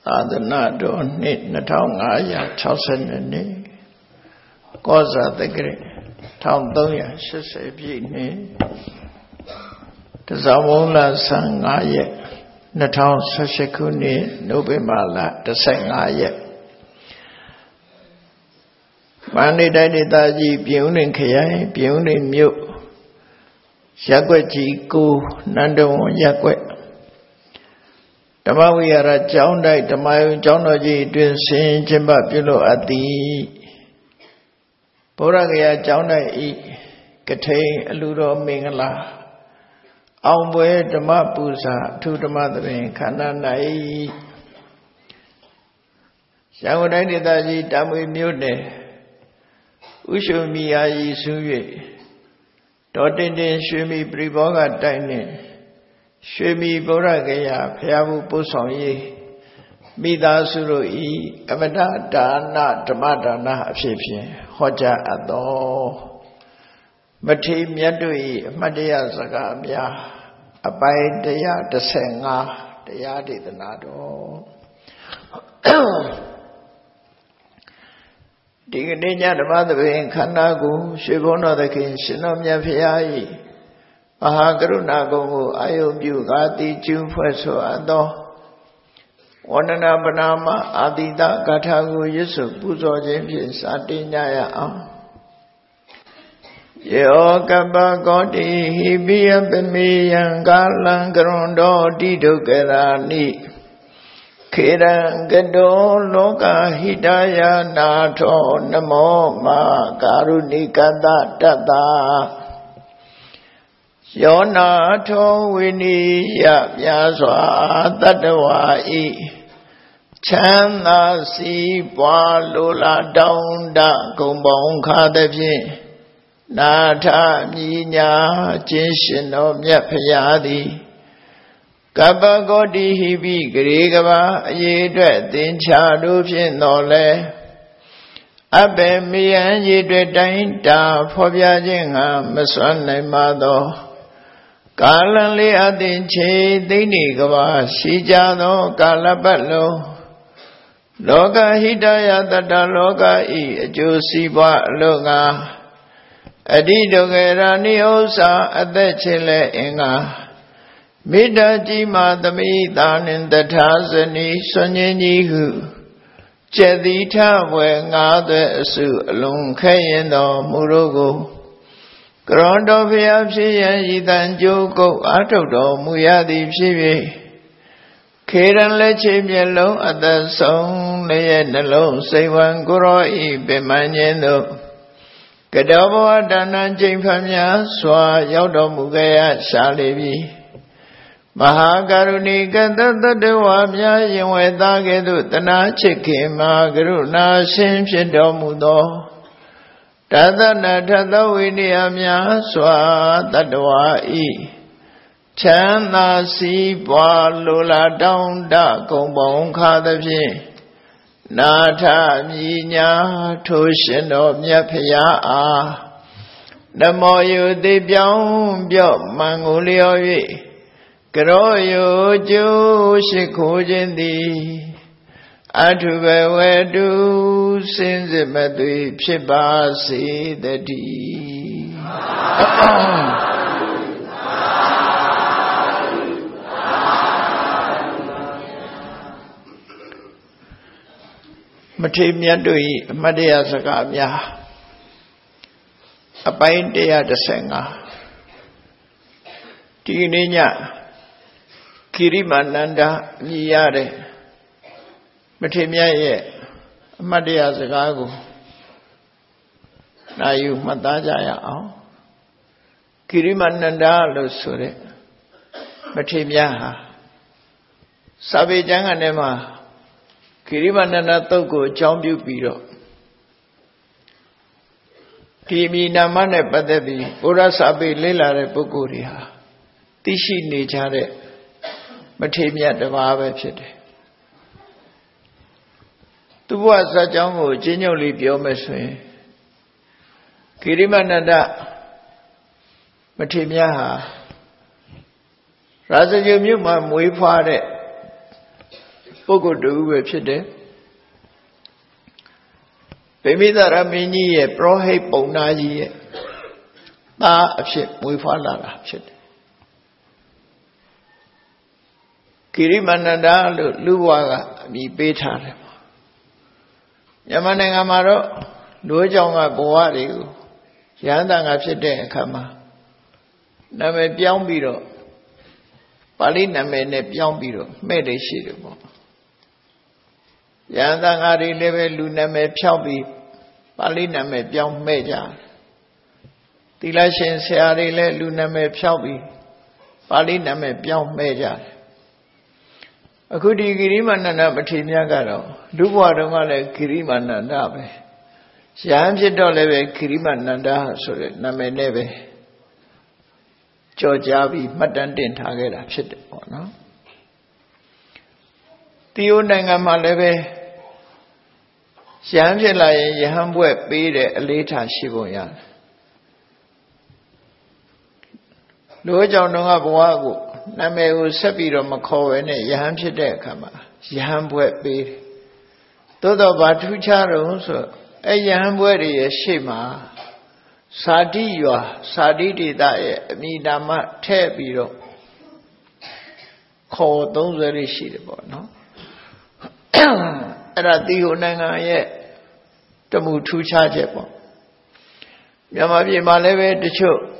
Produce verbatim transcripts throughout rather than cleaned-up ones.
သာသနာတော်နှစ်နှစ်ထောင်ငါးရာခြောက်ဆယ်နှစ်ကောဇာတက္ကရာတစ်ထောင်သုံးရာရှစ်ဆယ်ပြည့်နှစ်တဇောင်းမုံလဆန်းငါးရက်နှစ်ထောင်ဆယ်ရှစ်ခုနှစ်နိုဝင်ဘာလတစ်ဆယ့်ငါးရက်မန္တလေးတိုင်းဒေသကြီးပြည်ဦးလွင်ခရိုင်ပြည်ဦးလွင်မြို့ရပ်ကွက်ကြီးကိုနန္ဒဝန်ရပ်ကွက်ဓမ္မဝိဟာရကျောင်းတိုက်ဓမ္မယုံကျောင်းတော်ကြီးအတွင်ဆင်ကျင်းပပြုလုပ်အပ်သည်ဗုဒ္ဓဂယာကျောင်းတိုက်ဤကထိန်အလူတော်မင်္ဂလာအောင်ပွဲဓမ္မပူဇာအထူးဓမ္မသဘင်ခန္ဓာ၌ရန်ကုန်တိုင်းဒေသကြီးတာမွေမြို့နယ်ဥရှုမီယာရီစု၍ဒေါ်တင်တင်ရွှေမီပရိဘောဂတိုက်နှင့်ရွှေမီဗုဒ္ဓဂယာဖျားမှုပို့ဆောင်ရေးမိသားစုတို့ဤအမတဒါနဓမ္မဒါနအဖြစ်ဖြင့်ဟောကြားအပ်သောမထေရမြတ်တို့၏အမှတ်တရစကားများအပိုင်းတစ်ရာတစ်ဆယ်ငါးတရားဒေသနာတော်ဒီကနေ့ညဓမ္မသဘင်ခန္ဓာကိုရွှေဘုန်းတော်သခင်ရှင်တော်မြတ်ဖရာ၏မဟာကရုဏာကုံကိုအာယုပြုကာတိကျူးဖွဲ့ဆိုအပ်သောဝန္ဒနာပနာမအာတိတဂါထာကိုရွတ်ဆိုပူဇော်ခြင်းဖြင့်စတင်ကြရအောင်ယောကပ္ပကောတိဟိပိယပမေယံကာလံကရွန်တော်တိဒုက္ခရာနိခေရံကတောလောကဟိတယနာထောနမောမာကာရုဏိကတတတ္တယောနာထောဝိနိယမြာစွာတတ္တဝါဤချမ်းသာစီးပွားလိုလားတောင်းတဂုံပေါင်းခါသည်ဖြင့်နာထမြညာခြင်းရှင်တော်မြတ်ဖရာသည်ကပ္ပကောတိဟိပိဂရေကဘာအရေးအတွက်သင်္ချာတို့ဖြင့်တော်လဲအဘေမေယံရေအတွက်တိုင်းတာဖော်ပြခြင်းငါမစွမ်းနိုင်ပါသောကာလံလေးအသင်ချေသိနေကဘာရှိကြသောကာလပတ်လုံးလောကဟိတယတတ္တလောကဤအကျိုးစီးပွားအလို့ငါအတိဒုက္ခရာနိဥ္စာအသက်ချေလဲအင်္ဂါမေတ္တာကြီးမာသမိသာနှင့်တထာဇနီဆွန်ញင်းကြီးဟုကျက်တိထဝေငါးသွဲအစုအလုံးခဲရင်တော်မူတို့ကိုကရွန်တော်ဖျားဖြစ်ရန်ဤတန်ကြိုးကုတ်အာထုတ်တော်မူရသည်ဖြစ်၍ခေရန်လက်ချေမျက်လုံးအသက်ဆုံးလည်းရဲ့နှလုံးစိတ်ဝံကိုရောဤပင်မခြင်းတို့ကတောဘဝဒါနကျိန်ဖန်များစွာရောက်တော်မူခဲ့ရရှာလေပြီမဟာကရုဏီကတတ္တဝါများရင်ဝဲသားကဲ့သို့တနာချစ်ခင်မှာကရုဏာရှင်ဖြစ်တော်မူသောတသနာထသောဝိနည်းများစွာတတ္တဝါဤချမ်းသာစီးပွားလိုလားတောင်းတဂုံပေါင်းခါသည်ဖြင့်နာထမြညာထိုရှင်တော်မြတ်ဖရာအားနမောယုတိပြောင်းပြော့မှန်ကိုလျော်၍ကရောယုကျိုးရှိခိုးခြင်းသည်အထုဘဝတုစင်စစ်မသွေဖြစ်ပါစေတည်းမထေရမြတ်တို့၏အမတ်တရားစကားများအပိုင်းတစ်ရာတစ်ဆယ်ငါးဒီနေ့ညကိရိမာနန္ဒမြည်ရတဲ့မထေရမြတ်ရဲ့အမတ်တရားစကားကိုနာယူမှတ်သားကြရအောင်ကိရိမာနန္ဒလို့ဆိုတဲ့မထေရမြတ်ဟာစာပေကျမ်းဂန်ထဲမှာကိရိမာနန္ဒသုတ်ကိုအကြောင်းပြုပြီးတော့ဒီမိနာမနဲ့ပတ်သက်ပြီးဘုရားစာပေလေ့လာတဲ့ပုဂ္ဂိုလ်တွေဟာသိရှိနေကြတဲ့မထေရမြတ်တစ်ပါးပဲဖြစ်တယ်သူဘဝဇာတ်ကြောင်းကိုအချင်းချုပ်လေးပြောမယ်ဆိုရင်ကိရိမာနန္ဒမထေရမြတ်ဟာရာဇဂိမြို့မှာမွေးဖွားတဲ့ပုဂ္ဂိုလ်တူပဲဖြစ်တယ်ဗိမိသရမင်းကြီးရဲ့ပရောဟိတ်ပုံနာကြီးရဲ့သားအဖြစ်မွေးဖွားလာတာဖြစ်တယ်ကိရိမနန္ဒာလို့လူဘဝကအမည်ပေးထားတယ်မြန်မာနိုင်ငံမှာတော့လူအကြောင်းကဘဝတွေကိုရဟန္တာငါဖြစ်တဲ့အခါမှာနာမည်ပြောင်းပြီးတော့ပါဠိနာမည်နဲ့ပြောင်းပြီးတော့မှဲ့တယ်ရှိတယ်ပေါ့ရဟန္တာငါတွေလည်းပဲလူနာမည်ဖြောက်ပြီးပါဠိနာမည်ပြောင်းမှဲ့ကြတယ်သီလရှင်ဆရာတွေလည်းလူနာမည်ဖြောက်ပြီးပါဠိနာမည်ပြောင်းမှဲ့ကြတယ်အခုဒီဂိရိမာနန္ဒမထေရမြတ်ကတော့လူဘဝတုန်းကလည်းဂိရိမာနန္ဒပဲရဟန်းဖြစ်တော့လည်းပဲဂိရိမာနန္ဒဆိုတဲ့နာမည်နဲ့ပဲကြော်ကြားပြီးမှတ်တမ်းတင်ထားခဲ့တာဖြစ်တယ်ပေါ့နော်တီယိုနိုင်ငံမှာလည်းပဲရဟန်းဖြစ်လာရင်ရဟန်းဘွဲ့ပေးတဲ့အလေးထားရှိပုံရတယ်လူအကြောင်းတုန်းကဘဝကိုနာမည်ကိုဆက်ပြီးတော့မခေါ်ဘဲနဲ့ယဟန်ဖြစ်တဲ့အခါမှာယဟန်ဘွဲ့ပေးတယ်။သို့တော့ဘာထူးခြားတော့ဆိုအဲယဟန်ဘွဲ့တွေရဲ့ရှေ့မှာစာတိရွာစာတိဒေသရဲ့အမိနာမထည့်ပြီးတော့ခေါ်သုံးစွဲရရှိတယ်ပေါ့နော်။အဲ့ဒါတီဟိုနိုင်ငံရဲ့တမှုထူးခြားချက်ပေါ့။မြန်မာပြည်မှာလည်းပဲတချို့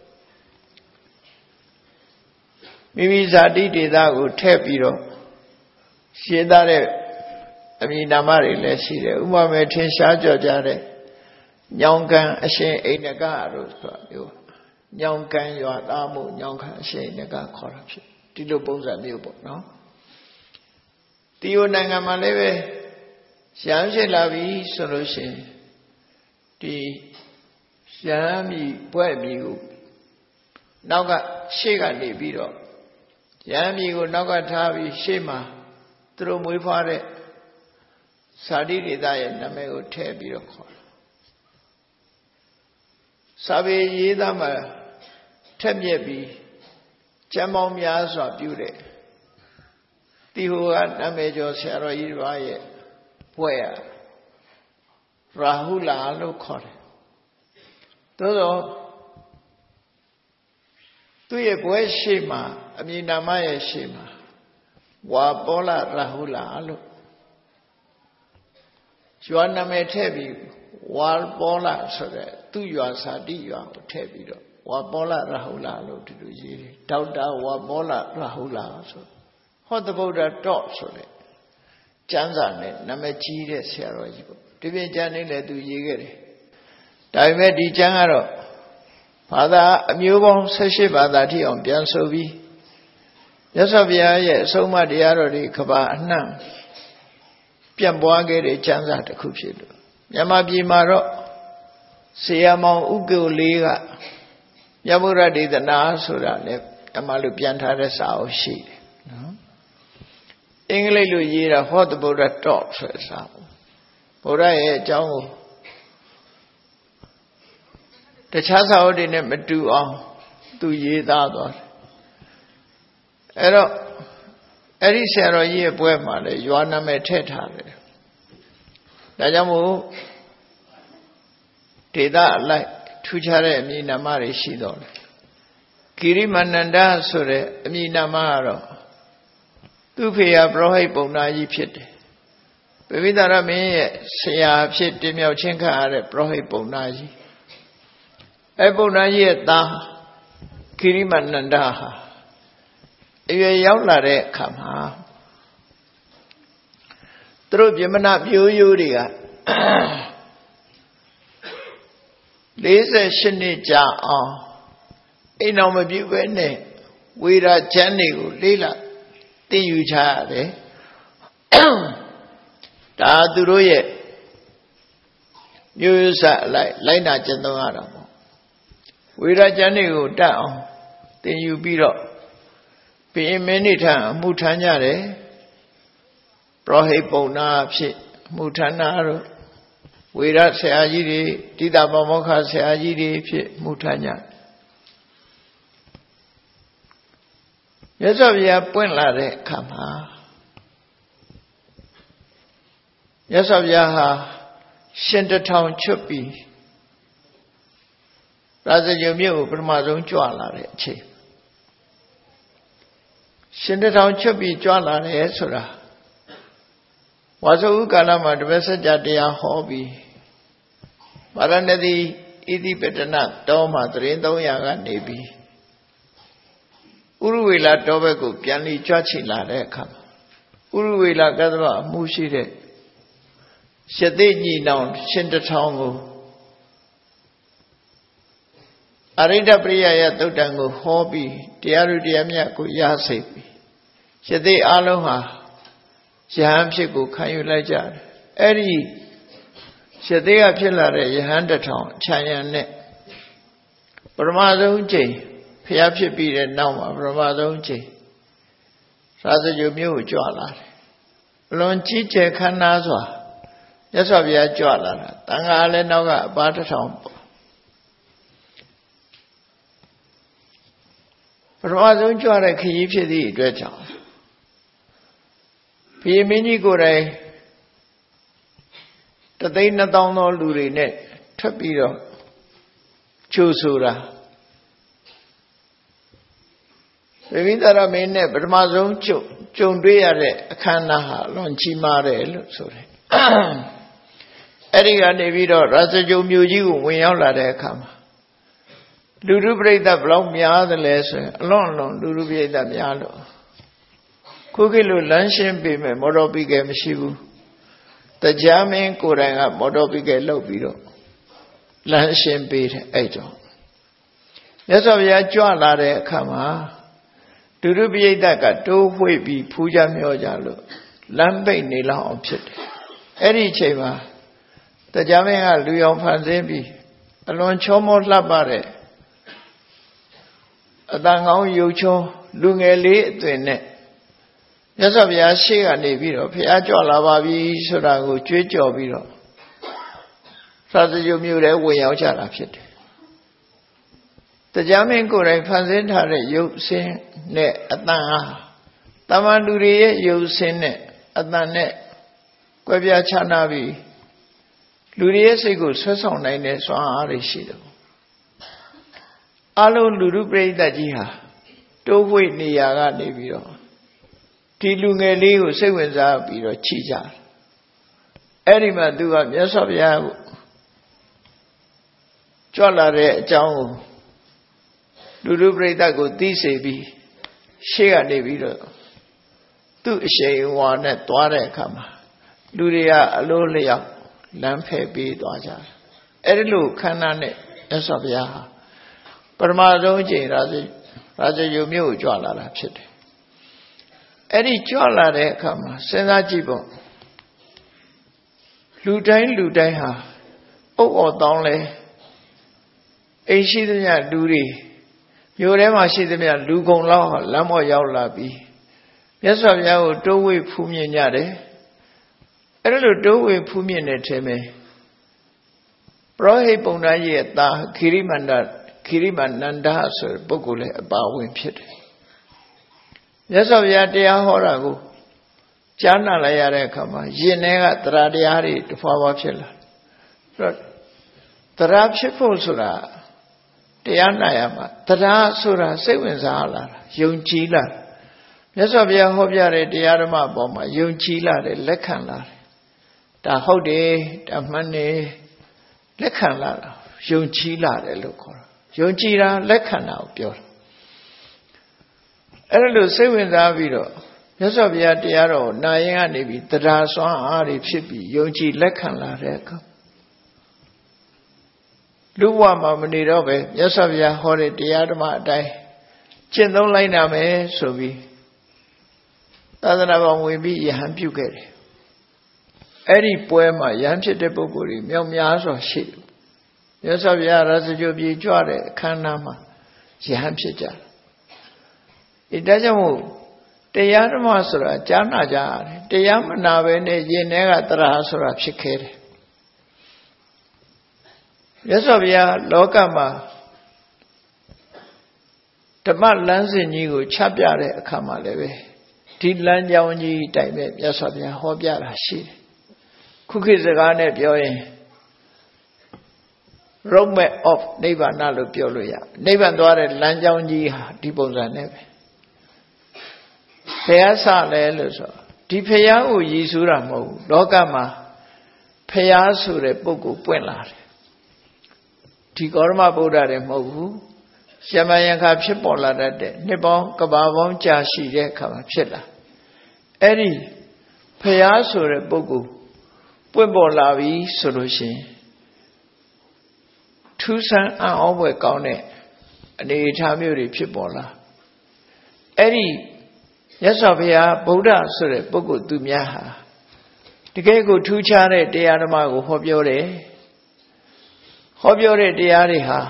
မိမိဇာတိဒေသကိုထည့်ပြီးတော့ရှင်းသားတဲ့အမည်နာမတွေလည်းရှိတယ်ဥပမာထင်ရှားကြော်ကြတဲ့ညောင်ကန်အရှင်အိန္ဒကတို့ဆိုတာမျိုးညောင်ကန်ရွာသားမှုညောင်ကန်အရှင်အိန္ဒကခေါ်တာဖြစ်ဒီလိုပုံစံမျိုးပေါ့နော်တီယိုနိုင်ငံမှာလည်းပဲရဟန်းဖြစ်လာပြီဆိုလို့ရှိရင်ဒီရဟန်းမြီဘွဲ့မြီကိုနောက်ကရှေ့ကနေပြီးတော့ရဟန်းမြီကိုနောက်ကထားပြီးရှေ့မှာသူတို့မွေးဖွားတဲ့စာတိဒေသရဲ့နာမည်ကိုထည့်ပြီးတော့ခေါ်စာပေရေးသားမှာထက်မြက်ပြီးကျမ်းပေါင်းများစွာပြုတဲ့တီဟိုကနာမည်ကျော်ဆရာတော်ကြီးဘာရဲ့ဘွဲ့ရရာဟုလာလို့ခေါ်တယ်သို့တော့သူ့ရဲ့ဘွဲ့ရှိမှာအမည်နာမရဲ့ရှိမှာဝါပောလရာဟုလာလို့ရွာနာမည်ထည့်ပြီးဝါပောလဆိုတဲ့သူ့ရွာစာတိရွာကိုထည့်ပြီးတော့ဝါပောလရာဟုလာလို့ဒီလိုရေးတယ်ဒေါက်တာဝါပောလရာဟုလာဆိုဟောတဗုဒ္ဓတော့ဆိုတဲ့ကျမ်းစာနဲ့နာမည်ကြီးတဲ့ဆရာတော်ကြီးပေါ့ဒီပြင်ကျမ်းလေးလည်းသူရေးခဲ့တယ်ဒါပေမဲ့ဒီကျမ်းကတော့ဘာသာအမျိုးပေါင်း၁၈ဘာသာထိအောင်ပြန်ဆိုပြီးမြတ်စွာဘုရားရဲ့အဆုံးအမတရားတော်တွေကဘာအနှံ့ပြန့်ပွားခဲ့တဲ့ကျမ်းစာတစ်ခုဖြစ်လို့မြန်မာပြည်မှာတော့ဆေယမောင်ဥက္ကိုလေးကမြတ်ဗုဒ္ဓဒေသနာဆိုတာလည်းအမှလို့ပြန်ထားတဲ့စာအုပ်ရှိတယ်နော်အင်္ဂလိပ်လိုရေးတာဟောတဗုဒ္ဓတော့ဆိုတဲ့စာအုပ်ဗုဒ္ဓရဲ့အကြောင်းကိုတခြားစာအုပ်တွေနဲ့မတူအောင်သူရေးသားသွားတယ်အဲ့တော့အဲ့ဒီဆရာတော်ကြီးရဲ့ပွဲမှာလည်းရွာနာမည်ထည့်ထားတယ်ဒါကြောင့်မို့ဒေသအလိုက်ထူးခြားတဲ့အမည်နာမတွေရှိတော့တယ်ကိရိမနန္ဒဆိုတဲ့အမည်နာမကတော့သူ့ဖေရပရောဟိတ်ပုံနာကြီးဖြစ်တယ်ဗိမိသာရမင်းရဲ့ဆရာဖြစ်တင်မြောက်ချင်းခံရတဲ့ပရောဟိတ်ပုံနာကြီးအဲပုံနာကြီးရဲ့သားကိရိမနန္ဒဟာအရွယ်ရောက်လာတဲ့အခါမှာသူတို့ပြမနာပြိုးရိုးတွေက၄၈နှစ်ကြာအောင်အိမ်အောင်မပြုတ်ပဲနဲ့ဝေရာချမ်းတွေကိုလေးလာသိယူချရတယ်ဒါသူတို့ရဲ့မျိုးရိုးစအလိုက်လိုက်နာကျင့်သုံးရတာပေါ့ဝေရာချမ်းတွေကိုတတ်အောင်သိယူပြီးတော့ဘုရင်မင်းနေထံအမှုထမ်းကြတယ်ပရောဟိတ်ပုံနာဖြစ်အမှုထမ်းတာတို့ဝေရဆရာကြီးတွေတိတပမောက္ခဆရာကြီးတွေဖြစ်အမှုထမ်းကြမြတ်စွာဘုရားပွင့်လာတဲ့အခါမှာမြတ်စွာဘုရားဟာရှင်တထောင်ချွတ်ပြီးရာဇဂုံမြို့ကိုပထမဆုံးကြွလာတဲ့အချိန်ရှင်တထောင်ချွတ်ပြီးကြွလာတယ်ဆိုတာဝါဆိုဥကာလမှာတပည့်ဆက်ကြတရားဟောပြီးဗာရာဏသီဣတိပတနတောမှာသရင်သုံးရာကနေပြီးဥရဝေလတောဘက်ကိုပြန်လီကြွချီလာတဲ့အခါဥရဝေလကသဗ္ဗအမှုရှိတဲ့ရှသိညီနောင်ရှင်တထောင်ကိုအရိဒပရိယယသုတ်တံကိုဟောပြီးတရားဥတရားမြတ်ကိုရစေပြီးရှသိအလုံးဟာယဟန်ဖြစ်ကိုခံယူလိုက်ကြတယ်အဲ့ဒီရှသိကဖြစ်လာတဲ့ယဟန်တထောင်ခြံရံနဲ့ပရမဆုံးချိန်ဖျားဖြစ်ပြီးတဲ့နောက်မှာပရမဆုံးချိန်ရာဇဂုံမြို့ကိုကြွလာတယ်အလွန်ကြီးကျယ်ခမ်းနားစွာမြတ်စွာဘုရားကြွလာတာတန်ခါလည်းနောက်ကအပါတစ်ထောင်ပထမဆုံးကြွတဲ့ခရီးဖြစ်သည့်အတွက်ကြောင့်ဘုရင်မင်းကြီးကိုယ်တိုင်တသိန်းနှစ်သောင်းသောလူတွေနဲ့ထွက်ပြီးတော့ကြိုဆိုတာဗိမိသရမင်းနဲ့ပထမဆုံးကြုံကြုံတွေ့ရတဲ့အခမ်းအနားဟာလွန်ကြီးမားတယ်လို့ဆိုတယ်အဲ့ဒီကနေပြီးတော့ရာဇဂုံမြို့ကြီးကိုဝင်ရောက်လာတဲ့အခါမှာလူလူပရိသတ်ဘလောက်များသလဲဆိုရင်အလွန်အလွန်လူလူပရိသတ်များလို့ခုခေတ်လိုလမ်းရှင်းပေးမယ်မော်တော်ဘီကယ်မရှိဘူးတရားမင်းကိုယ်တိုင်ကမော်တော်ဘီကယ်လုပ်ပြီးတော့လမ်းရှင်းပေးတယ်အဲ့ကြောင့်မြတ်စွာဘုရားကြွလာတဲ့အခါမှာလူလူပရိသတ်ကတိုးဝှေ့ပြီးဖူးကြမျောကြလို့လမ်းပိတ်နေလောက်အောင်ဖြစ်တယ်အဲ့ဒီအချိန်မှာတရားမင်းကလူရောင်ဖန်ဆင်းပြီးအလွန်ချောမောလှပတဲ့အတန်ကောင်းရုပ်ချောလူငယ်လေးအသွင်နဲ့မြတ်စွာဘုရားရှေ့ကနေပြီးတော့ဘုရားကြွလာပါပြီဆိုတာကိုကြွေးကြော်ပြီးတော့သာသနာမျိုးတွေဝင်ရောက်ကြတာဖြစ်တယ်တရားမင်းကိုယ်တိုင်ဖန်ဆင်းထားတဲ့ရုပ်ဆင်းနဲ့အတန်ဟာတမန်လူတွေရဲ့ရုပ်ဆင်းနဲ့အတန်နဲ့ကွဲပြားခြားနားပြီးလူတွေရဲ့စိတ်ကိုဆွဲဆောင်နိုင်တဲ့စွမ်းအားတွေရှိတယ်အလုံးလူလူပရိသတ်ကြီးဟာတိုးဝှေ့နေရာကနေပြီးတော့ဒီလူငယ်လေးကိုစိတ်ဝင်စားပြီးတော့ချီကြတယ်အဲ့ဒီမှာသူကမြတ်စွာဘုရားကိုကြွလာတဲ့အကြောင်းကိုလူလူပရိသတ်ကိုသိစေပြီးရှေ့ကနေပြီးတော့သူ့အရှိန်ဝါနဲ့သွားတဲ့အခါမှာလူတွေကအလိုလျောက်လမ်းဖယ်ပေးသွားကြတယ်အဲ့ဒီလိုခန္ဓာနဲ့မြတ်စွာဘုရားဟာပထမဆုံးအချိန်ရာဇရာဇဂုံမြို့ကိုကြွလာတာဖြစ်တယ်အဲ့ဒီကြွလာတဲ့အခါမှာစဉ်းစားကြည့်ပေါ့လူတိုင်းလူတိုင်းဟာအုပ်အော်တောင်းလဲအိမ်ရှိသမျှလူတွေမြို့ထဲမှာရှိသမျှလူကုန်လောက်လမ်းပေါ်ရောက်လာပြီးမြတ်စွာဘုရားကိုတိုးဝှေ့ဖူးမြင်ကြတယ်အဲ့ဒါလိုတိုးဝှေ့ဖူးမြင်တဲ့ထဲမှာပရောဟိတ်ပုံသားကြီးရဲ့သားခိရိမန္တခိရိမနန္ဒဆိုတဲ့ပုဂ္ဂိုလ်လည်းအပါဝင်ဖြစ်တယ်မြတ်စွာဘုရားတရားဟောတာကိုကြားနာလိုက်ရတဲ့အခါမှာရင်ထဲကတရားတရားတွေတစ်ဖွာဖွာဖြစ်လာအဲ့တော့တရားဖြစ်ဖို့ဆိုတာတရားနာရမှာတရားဆိုတာစိတ်ဝင်စားလာတာယုံကြည်လာမြတ်စွာဘုရားဟောပြတဲ့တရားဓမ္မအပေါ်မှာယုံကြည်လာတယ်လက်ခံလာတယ်ဒါဟုတ်တယ်ဒါမှန်တယ်လက်ခံလာတာယုံကြည်လာတယ်လို့ခေါ်တာယုံကြည်တာလက်ခံတာကိုပြောတာအဲ့ဒါလို့စိတ်ဝင်စားပြီးတော့မြတ်စွာဘုရားတရားတော်နာရင်ကနေပြီးတရားစွမ်းအားတွေဖြစ်ပြီးယုံကြည်လက်ခံလာတဲ့အခါလူဘဝမှာမနေတော့ပဲမြတ်စွာဘုရားဟောတဲ့တရားဓမ္မအတိုင်းကျင့်သုံးလိုက်နာမယ်ဆိုပြီးသာသနာ့ဘောင်ဝင်ပြီးယဟန်ပြုခဲ့တယ်အဲ့ဒီပွဲမှာယဟန်ဖြစ်တဲ့ပုဂ္ဂိုလ်တွေမြောက်များစွာရှိတယ်မြတ်စွာဘုရားရာဇဂုံပြေကြွတဲ့အခမ်းအနားမှာယဟန်ဖြစ်ကြတယ်အဲဒါကြောင့်မို့တရားဓမ္မဆိုတာကြားနာကြရတယ်တရားမနာပဲနဲ့ရင်ထဲကတရားဆိုတာဖြစ်ခဲ့တယ်မြတ်စွာဘုရားလောကမှာဓမ္မလမ်းစဉ်ကြီးကိုချပြတဲ့အခါမှာလည်းပဲဒီလမ်းကြောင်းကြီးတိုင်ပဲမြတ်စွာဘုရားဟောပြတာရှိတယ်ခုခေတ်စကားနဲ့ပြောရင် roadmap of နိဗ္ဗာန်လို့ပြောလို့ရနိဗ္ဗာန်သွားတဲ့လမ်းကြောင်းကြီးဟာဒီပုံစံနဲ့ပဲဘယ်အစလဲလို့ဆိုဒီဖျားကိုရည်စူးတာမဟုတ်ဘူးလောကမှာဖျားဆိုတဲ့ပုဂ္ဂိုလ်ပွင့်လာတယ်ဒီကောရမဗုဒ္ဓတွေမဟုတ်ဘူးရှမယံခါဖြစ်ပေါ်လာတတ်တဲ့နှစ်ပေါင်းကဘာပေါင်းကြာရှိတဲ့အခါမှာဖြစ်လာအဲ့ဒီဖျားဆိုတဲ့ပုဂ္ဂိုလ်ပွင့်ပေါ်လာပြီဆိုလို့ရှိရင်ထူးဆန်းအံ့ဩဖွယ်ကောင်းတဲ့အနေအထားမျိုးတွေဖြစ်ပေါ်လာအဲ့ဒီမြတ်စွာဘုရားဗုဒ္ဓဆိုတဲ့ပုဂ္ဂိုလ်သူများဟာတကယ်ကိုထူးခြားတဲ့တရားဓမ္မကိုဟောပြောတယ်ဟောပြောတဲ့တရားတွေဟာ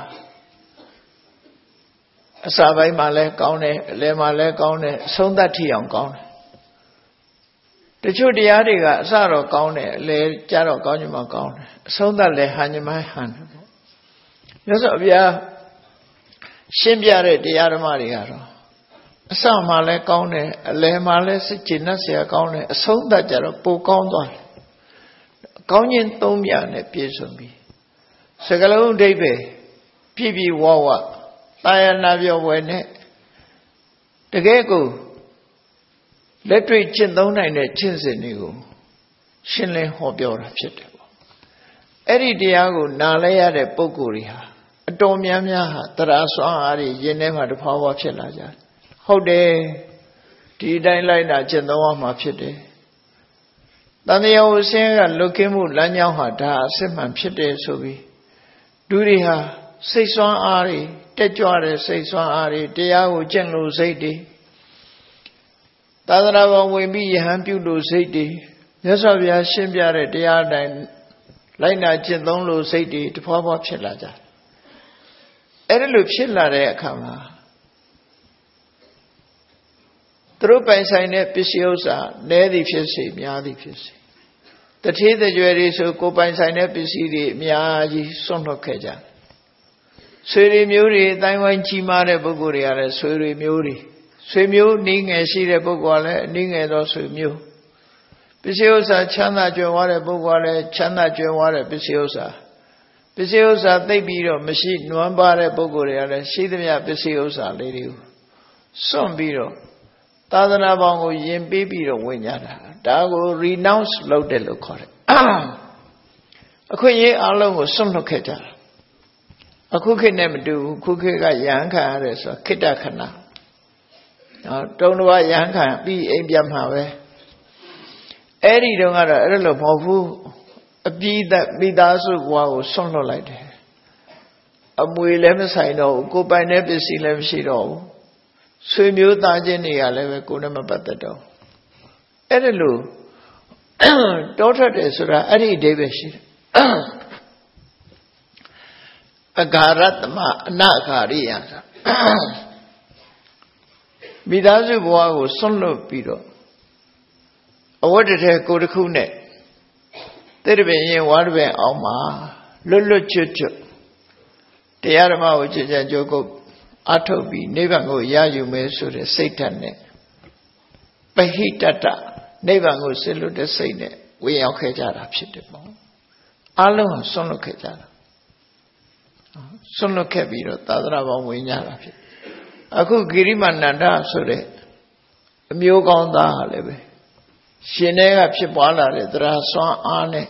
အစပိုင်းမှာလည်းကောင်းတယ်အလယ်မှာလည်းကောင်းတယ်အဆုံးသတ်ထီအောင်ကောင်းတယ်တချို့တရားတွေကအစတော့ကောင်းတယ်အလယ်ကျတော့ကောင်းချင်မှကောင်းတယ်အဆုံးသတ်လည်းဟန်ချင်မှဟန်တယ်ပေါ့မြတ်စွာဘုရားရှင်းပြတဲ့တရားဓမ္မတွေကတော့အစမှာလည်းကောင်းတယ်အလယ်မှာလည်းစိတ်ကျဉ်တ်စရာကောင်းတယ်အဆုံးသတ်ကြတော့ပိုကောင်းသွားတယ်ကောင်းခြင်းသုံးပြနဲ့ပြည့်စုံပြီစကလုံးအဓိပ္ပာယ်ပြည့်ပြည့်ဝဝတာယာနာပြောပွဲနဲ့တကယ်ကိုလက်တွေ့ကျင့်သုံးနိုင်တဲ့ကျင့်စဉ်တွေကိုရှင်းလင်းဟောပြောတာဖြစ်တယ်ပေါ့အဲ့ဒီတရားကိုနားလဲရတဲ့ပုဂ္ဂိုလ်တွေဟာအတော်များများဟာတရားစွမ်းအားတွေယဉ်ထဲမှာတဖွာဖွာဖြစ်လာကြတယ်ဟုတ်တယ်ဒီအတိုင်းလိုက်တာကျင့်သုံးရမှာဖြစ်တယ်တန်တရားကိုဆင်းရဲကလွတ်ကင်းမှုလမ်းကြောင်းဟာဒါအစစ်မှန်ဖြစ်တယ်ဆိုပြီးလူတွေဟာစိတ်စွမ်းအားတွေတက်ကြွတဲ့စိတ်စွမ်းအားတွေတရားကိုကျင့်လို့စိတ်တွေသာသနာ့ဘောင်ဝင်ပြီးယဟန်ပြုလို့စိတ်တွေမြတ်စွာဘုရားရှင်းပြတဲ့တရားတိုင်းလိုက်နာကျင့်သုံးလို့စိတ်တွေတဖွာဖွာဖြစ်လာကြတယ်အဲ့ဒါလိုဖြစ်လာတဲ့အခါမှာသူတို့ပိုင်ဆိုင်တဲ့ပစ္စည်းဥစ္စာနည်းသည်ဖြစ်စေများသည်ဖြစ်စေတထေးတကြွယ်တွေဆိုကိုပိုင်ဆိုင်တဲ့ပစ္စည်းတွေအများကြီးစွန့်လွတ်ခဲ့ကြဆွေတွေမျိုးတွေအတိုင်းဝိုင်းကြီးမားတဲ့ပုဂ္ဂိုလ်တွေကလည်းဆွေတွေမျိုးတွေဆွေမျိုးနှီးငယ်ရှိတဲ့ပုဂ္ဂိုလ်ကလည်းနှီးငယ်သောဆွေမျိုးပစ္စည်းဥစ္စာချမ်းသာကြွယ်ဝတဲ့ပုဂ္ဂိုလ်ကလည်းချမ်းသာကြွယ်ဝတဲ့ပစ္စည်းဥစ္စာပစ္စည်းဥစ္စာသိပ်ပြီးတော့မရှိနွမ်းပါတဲ့ပုဂ္ဂိုလ်တွေကလည်းရှိသမျှပစ္စည်းဥစ္စာလေးတွေကိုစွန့်ပြီးတော့သာသနာပေါင်းကိုယင်ပေးပြီးတော့ဝင်ကြတာဒါကို renounce လုပ်တယ်လို့ခေါ်တယ်အခွင့်အရေးအလုံးကိုစွန့်လွတ်ခဲ့ကြတာအခုခေတ်နဲ့မတူဘူးခုခေတ်ကယဟန်ခံရတယ်ဆိုခိတ္တခဏနော်တုံးတော်ယဟန်ခံပြီးအိမ်ပြန်မှာပဲအဲ့ဒီတုန်းကတော့အဲ့လိုမဟုတ်ဘူးအပြည့်သက်မိသားစုဘဝကိုစွန့်လွတ်လိုက်တယ်အမွေလည်းမဆိုင်တော့ဘူးကိုယ်ပိုင်တဲ့ပစ္စည်းလည်းမရှိတော့ဘူးဆွေမျိုးသားချင်းတွေကလည်းပဲကိုယ်နဲ့မပတ်သက်တော့အဲ့ဒါလို့တောထွက်တယ်ဆိုတာအဲ့ဒီအဓိပ္ပာယ်ရှိတယ်အဂါရတမအနအဂါရိယဆိုမိသားစုဘဝကိုစွန့်လွတ်ပြီးတော့အဝတ်တထဲကိုယ်တစ်ခုနဲ့တိရပင်ရင်ဝါရပင်အောင်မှာလွတ်လွတ်ကျွတ်ကျွတ်တရားဓမ္မကိုကြည်ကြံကြိုးကုပ်အထုတ်ပြီးနိဗ္ဗာန်ကိုရယူမယ်ဆိုတဲ့စိတ်ဓာတ်နဲ့ပဟိတတနိဗ္ဗာန်ကိုဆစ်လွတ်တဲ့စိတ်နဲ့ဝင်ရောက်ခဲ့ကြတာဖြစ်တယ်ပေါ့အလုံးဆွန့်လွတ်ခဲ့ကြတာဆွန့်လွတ်ခဲ့ပြီးတော့သာသနာပေါင်းဝင်ကြတာဖြစ်အခုဂိရိမာနန္ဒဆိုတဲ့အမျိုးကောင်းသားဟာလည်းပဲရှင်တွေကဖြစ်ပွားလာတဲ့တရားစွမ်းအားနဲ့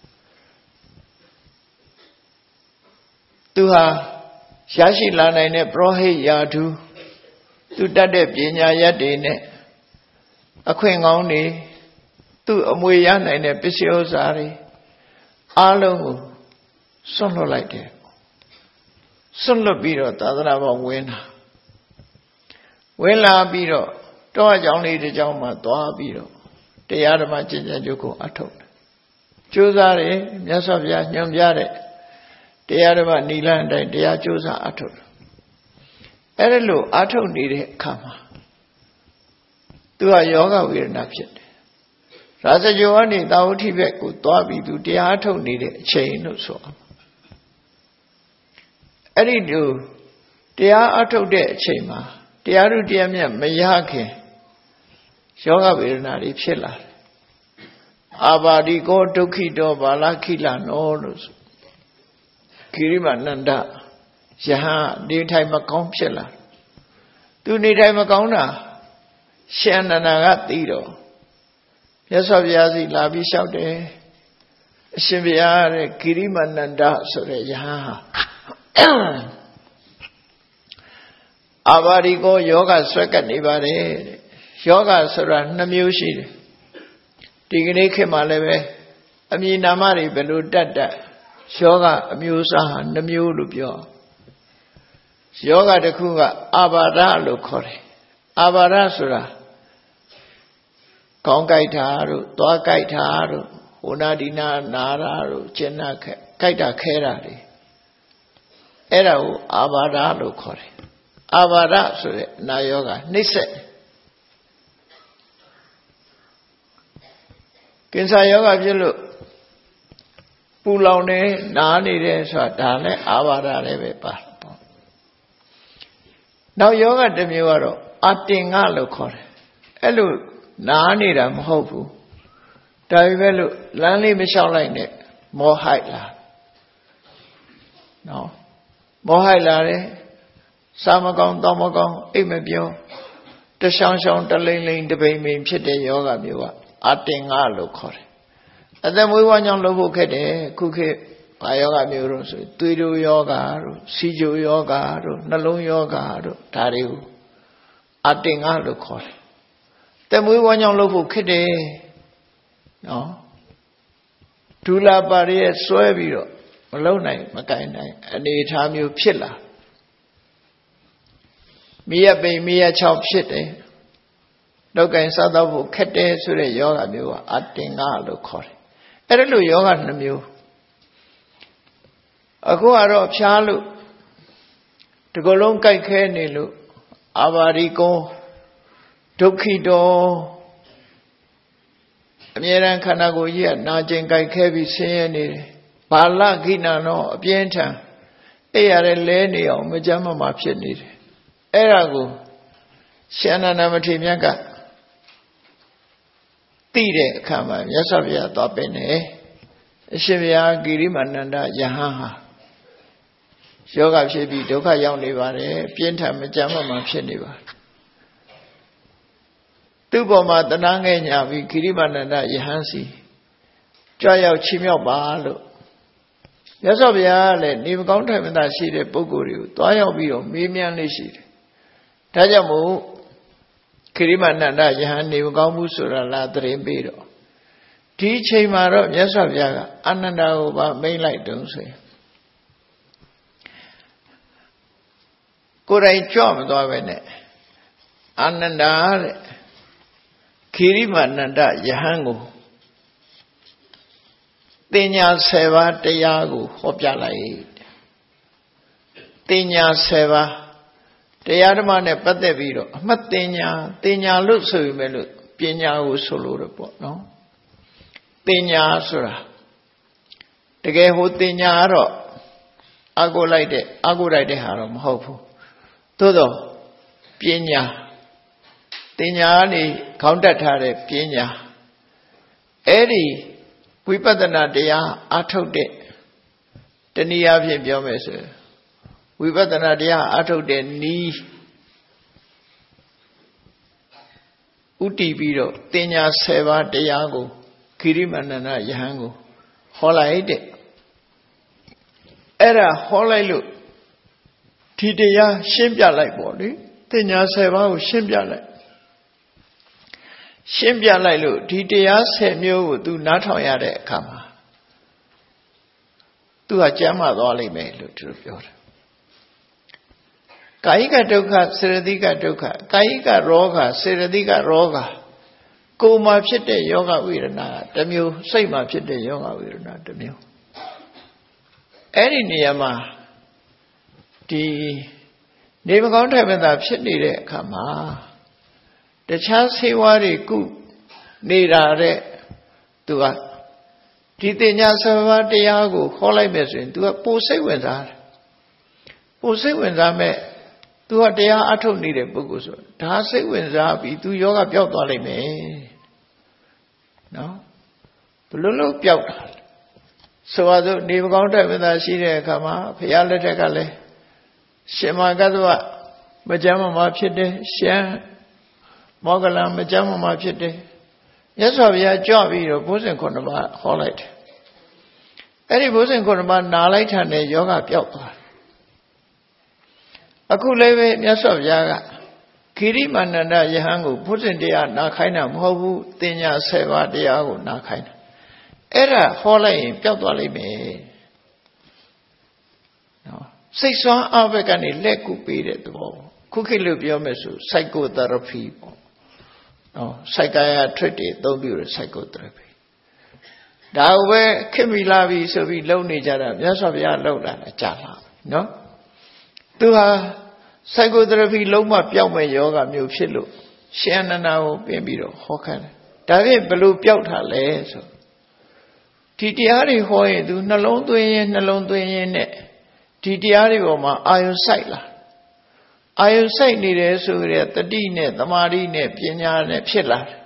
သူဟာရရှိလာနိုင်တဲ့ပရောဟိတ်ယာထုသူတတ်တဲ့ပညာရက်တွေနဲ့အခွင့်ကောင်းတွေသူ့အမွေရနိုင်တဲ့ပစ္စည်းဥစ္စာတွေအားလုံးကိုစွန့်လွတ်လိုက်တယ်စွန့်လွတ်ပြီးတော့သာသနာ့ဘောင်ဝင်တာဝင်လာပြီးတော့တောအကြောင်းလေးတစ်ကြောင်းမှသွားပြီးတော့တရားဓမ္မကျင့်ကြံကြိုးကိုအထုတ်တယ်ကြိုးစားတယ်မြတ်စွာဘုရားညွှန်ပြတဲ့တရားဓမ္မနိလန်တိုင်းတရားကြိုးစားအထုတ်တယ်အဲ့ဒါလို့အထုတ်နေတဲ့အခါမှာသူကယောဂဝေဒနာဖြစ်တယ်ရာဇဂိုကနေတာဝတိဘက်ကိုသွားပြီးသူတရားအထုတ်နေတဲ့အချိန်လို့ဆိုအောင်အဲ့ဒီလိုတရားအထုတ်တဲ့အချိန်မှာတရားဥတရားမြတ်မရခင်ယောဂဝေဒနာတွေဖြစ်လာတယ်အာဘာဒီကိုဒုက္ခိတောဘာလခိလနောလို့ခိရိမာနန္ဒယဟန်နေထိုင်မကောင်းဖြစ်လာသူနေထိုင်မကောင်းတာရှင်အနန္ဒာကသိတော့မြတ်စွာဘုရားစီလာပြီးလျှောက်တယ်အရှင်ဘုရားတဲ့ခိရိမာနန္ဒဆိုတဲ့ယဟန်ဟာအာဘာဒီကိုယောဂဆွဲကပ်နေပါတယ်တဲ့ယောဂဆိုတာနှစ်မျိုးရှိတယ်ဒီကနေ့ခေတ်မှာလည်းပဲအမည်နာမတွေဘယ်လိုတတ်တတ်ယောဂအမျိုးအစားဟာနှစ်မျိုးလို့ပြောယောဂတစ်ခုကအာဘာဒလို့ခေါ်တယ်အာဘာဒဆိုတာကောင်းကြိုက်တာတို့သွားကြိုက်တာတို့ဟိုနာဒီနာနာတာတို့ကျင်နာခဲကြိုက်တာခဲတာတွေအဲ့ဒါကိုအာဘာဒလို့ခေါ်တယ်အာဘာဒဆိုတဲ့နာယောဂနှိမ့်ဆက်ကင်ဆာယောဂဖြစ်လို့ပူလောင်နေနားနေတယ်ဆိုတာဒါလည်းအာဘာဒလည်းပဲပါပေါ့နောက်ယောဂတစ်မျိုးကတော့အတင်ငလို့ခေါ်တယ်အဲ့လိုနားနေတာမဟုတ်ဘူးဒါပေမဲ့လို့လမ်းလေးမလျှောက်လိုက်နဲ့မောဟိုက်လာနော်မောဟိုက်လာတယ်စားမကောင်းတောင်းမကောင်းအိတ်မပြောတရှောင်းရှောင်းတလိမ့်လိမ့်တပိမ့်ပိမ့်ဖြစ်တဲ့ယောဂမျိုးကအတင်ငလို့ခေါ်တယ်အသက်မွေးဝမ်းကြောင့်လုပ်ဖို့ခက်တယ်ခုခေတ်ဘာယောဂမျိုးတို့ဆိုသွေးတိုးယောဂတို့စီဂျိုယောဂတို့နှလုံးယောဂတို့ဒါတွေကိုအတင်ငလို့ခေါ်တယ်သက်မွေးဝမ်းကြောင့်လုပ်ဖို့ခက်တယ်နော်ဒူလာပါရဲ့ဆွဲပြီးတော့မလုံနိုင်မကင်နိုင်အနေအထားမျိုးဖြစ်လာမိရပိန်မိရချောက်ဖြစ်တယ်လောက်ကင်စားတော့ဖို့ခက်တယ်ဆိုတဲ့ယောဂမျိုးကအတင်ငလို့ခေါ်တယ်အဲ့ဒါလိုယောဂနှမျိုးအခုကတော့ဖြားလို့ဒီကလုံးကြိုက်ခဲနေလို့အာဘာဒီကောဒုက္ခိတောအမြဲတမ်းခန္ဓာကိုယ်ကြီးကနာကျင်ကြိုက်ခဲပြီးဆင်းရဲနေတယ်ဘာလခိဏနောအပြင်းထန်အဲ့ရတဲ့လဲနေအောင်မကြမ်းမမာဖြစ်နေတယ်အဲ့ဒါကိုရှင်အနန္ဒမထေရမြတ်ကသိတဲ့အခါမှာမြတ်စွာဘုရားသွားပင်တယ်အရှင်ဘုရားကိရိမာနန္ဒယဟန်ဟာယောဂဖြစ်ပြီးဒုက္ခရောက်နေပါတယ်ပြင်းထန်မကြမ်းမမာဖြစ်နေပါတယ်သူ့ပေါ်မှာတနာငယ်ညာပြီးကိရိမာနန္ဒယဟန်စီကြွရောက်ချီးမြှောက်ပါလို့မြတ်စွာဘုရားကလည်းနေမကောင်းထိုင်မသာရှိတဲ့ပုဂ္ဂိုလ်တွေကိုတွားရောက်ပြီးတော့မေးမြန်းလေးရှိတယ်ဒါကြောင့်မို့ခိရိမာနန္ဒယဟန်နေမကောင်းဘူးဆိုတာလားသတင်းပေးတော့ဒီအချိန်မှာတော့မြတ်စွာဘုရားကအာနန္ဒာကိုပါမိန့်လိုက်တုံးဆိုရင်ကိုယ်တိုင်ကြွမသွားပဲနဲ့အာနန္ဒာတဲ့ခိရိမာနန္ဒယဟန်ကိုတင်ညာဆယ်ပါးတရားကိုဟောပြလိုက်တင်ညာဆယ်ပါးတရားဓမ္မနဲ့ပတ်သက်ပြီးတော့အမှတ်တင်ညာတင်ညာလို့ဆိုပေမဲ့လို့ပညာကိုဆိုလို့တော့ပေါ့နော်တင်ညာဆိုတာတကယ်ဟိုတင်ညာကတော့အာကိုလိုက်တဲ့အာကိုလိုက်တဲ့ဟာတော့မဟုတ်ဘူးသို့တော့ပညာတင်ညာကနေခေါင်းတက်ထားတဲ့ပညာအဲ့ဒီဝိပဿနာတရားအထုတ်တဲ့တနည်းအားဖြင့်ပြောမယ်ဆိုဝိပဿနာတရားအထုတ်တဲ့နီးဥတီပြီးတော့တင်ညာဆယ်ပါးတရားကိုခိရိမာနန္ဒယဟန်ကိုဟောလိုက်တဲ့အဲ့ဒါဟောလိုက်လို့ဒီတရားရှင်းပြလိုက်ပေါ့လေတင်ညာဆယ်ပါးကိုရှင်းပြလိုက်ရှင်းပြလိုက်လို့ဒီတရားဆယ်မျိုးကို तू နားထောင်ရတဲ့အခါမှာ तू ဟာကျမ်းမာသွားလိမ့်မယ်လို့သူတို့ပြောတယ်ကာယိကဒုက္ခစေရတိကဒုက္ခကာယိကရောဂါစေရတိကရောဂါကိုယ်မှာဖြစ်တဲ့ယောဂဝေဒနာတစ်မျိုးစိတ်မှာဖြစ်တဲ့ယောဂဝေဒနာတစ်မျိုးအဲ့ဒီနေရာမှာဒီနေမကောင်းထိုင်မသာဖြစ်နေတဲ့အခါမှာတခြားဆေးဝါးတွေကုနေတာတဲ့သူကဒီတင်ညာဆယ်ပါးတရားကိုခေါ်လိုက်မယ်ဆိုရင် तू ကပိုစိတ်ဝင်စားတယ်ပိုစိတ်ဝင်စားမဲ့ तू ကတရားအထုတ်နေတဲ့ပုဂ္ဂိုလ်ဆိုဒါစိတ်ဝင်စားပြီး तू ယောဂပျောက်သွားလိမ့်မယ်နော်ဘလို့လို့ပျောက်တာဆိုပါစို့နေမကောင်းတဲ့ဝိသာရှိတဲ့အခါမှာဘုရားလက်ထက်ကလည်းရှင်မကတ္တဝမကြမ်းမမာဖြစ်တယ်ရှင်မောဂလမကြမ်းမမာဖြစ်တယ်မြတ်စွာဘုရားကြွပြီးတော့ဘုဇင်ခုနှစ်ပါးဟောလိုက်တယ်အဲ့ဒီဘုဇင်ခုနှစ်ပါးနာလိုက်တာနဲ့ယောဂပျောက်သွားအခုလည်းပဲမြတ်စွာဘုရားကခိရိမာနန္ဒယဟန်ကိုဘုဇင်တရားနာခိုင်းတာမဟုတ်ဘူးတင်ညာဆယ်ပါးတရားကိုနာခိုင်းတာအဲ့ဒါဟောလိုက်ရင်ပျောက်သွားလိမ့်မယ်နော်စိတ်ဆွမ်းအားဘက်ကနေလက်ကူပေးတဲ့သဘောခုခေတ်လို့ပြောမယ်ဆို psychotherapy ပေါ့နော် psychiatric တွေအသုံးပြုတဲ့ psychotherapy ဒါပဲခင်မိလာပြီဆိုပြီးလုံနေကြတာမြတ်စွာဘုရားလုံလာတာကြာလာနော်သူဟာ psychotherapy လုံးဝပျောက်မဲ့ယောဂမျိုးဖြစ်လို့ရှင်အနန္ဒာကိုပြင်ပြီးတော့ဟောခိုင်းတယ်ဒါဖြင့်ဘယ်လိုပျောက်တာလဲဆိုဒီတရားတွေဟောရင်သူနှလုံးသွင်းရင်နှလုံးသွင်းရင်နဲ့ဒီတရားတွေပေါ်မှာအာယုစိုက်လာအာယုစိုက်နေတယ်ဆိုရဲတတိနဲ့သမာဓိနဲ့ပညာနဲ့ဖြစ်လာတယ်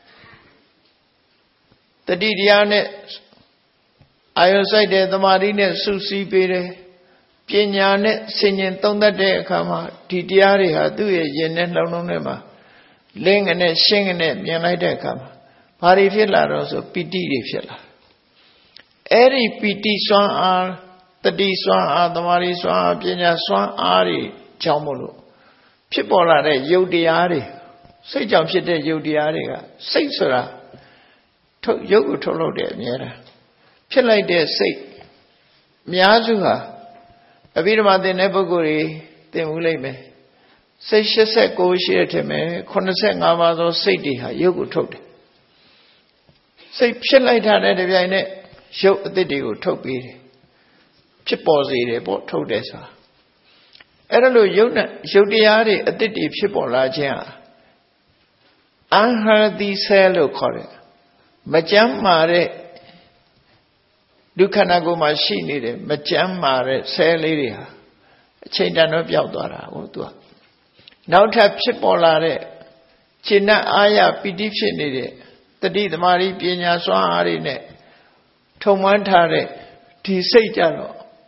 တတိတရားနဲ့အာယုစိုက်တယ်သမာဓိနဲ့စုစည်းပေးတယ်ပညာနဲ့ဆင်ញင်သုံးသပ်တဲ့အခါမှာဒီတရားတွေဟာသူ့ရဲ့ရင်နဲ့နှလုံးထဲမှာလင်းကနေရှင်းကနေမြင်လိုက်တဲ့အခါမှာဘာတွေဖြစ်လာတော့ဆိုပီတိတွေဖြစ်လာအဲ့ဒီပီတိစွမ်းအားတတိစွမ်းအားသမာဓိစွမ်းအားပညာစွမ်းအားတွေကြောင့်မို့လို့ဖြစ်ပေါ်လာတဲ့ယုတ်တရားတွေစိတ်ကြောင့်ဖြစ်တဲ့ယုတ်တရားတွေကစိတ်ဆိုတာထုတ်ယုတ်ကိုထုတ်လုပ်တဲ့အများတာဖြစ်လိုက်တဲ့စိတ်အများစုဟာအဘိဓမ္မာသင်တဲ့ပုဂ္ဂိုလ်တွေသင်မှုလိမ့်မယ်စိတ်၈၉ရှိတဲ့ထင်မယ်၈၅ပါးသောစိတ်တွေဟာယုတ်ကိုထုတ်တယ်စိတ်ဖြစ်လိုက်တာနဲ့တပြိုင်နက်ရုပ်အသစ်တွေကိုထုတ်ပေးတယ်ဖြစ်ပေါ်စေတယ်ပေါ့ထုတ်တယ်ဆိုတာအဲ့ဒါလို့ရုပ်နဲ့ရုပ်တရားတွေအသစ်တွေဖြစ်ပေါ်လာခြင်းဟာ unhealthy cell လို့ခေါ်တယ်မကျန်းမာတဲ့ဒုက္ခနာကိုမှရှိနေတဲ့မကျန်းမာတဲ့ cell လေးတွေဟာအချိန်တန်တော့ပျောက်သွားတာဟုတ်သူကနောက်ထပ်ဖြစ်ပေါ်လာတဲ့ခြေနဲ့အာရပီတိဖြစ်နေတဲ့တတိသမารိပညာစွမ်းအားတွေနဲ့ထုံမှန်းထားတဲ့ဒီစိတ်ကြတော့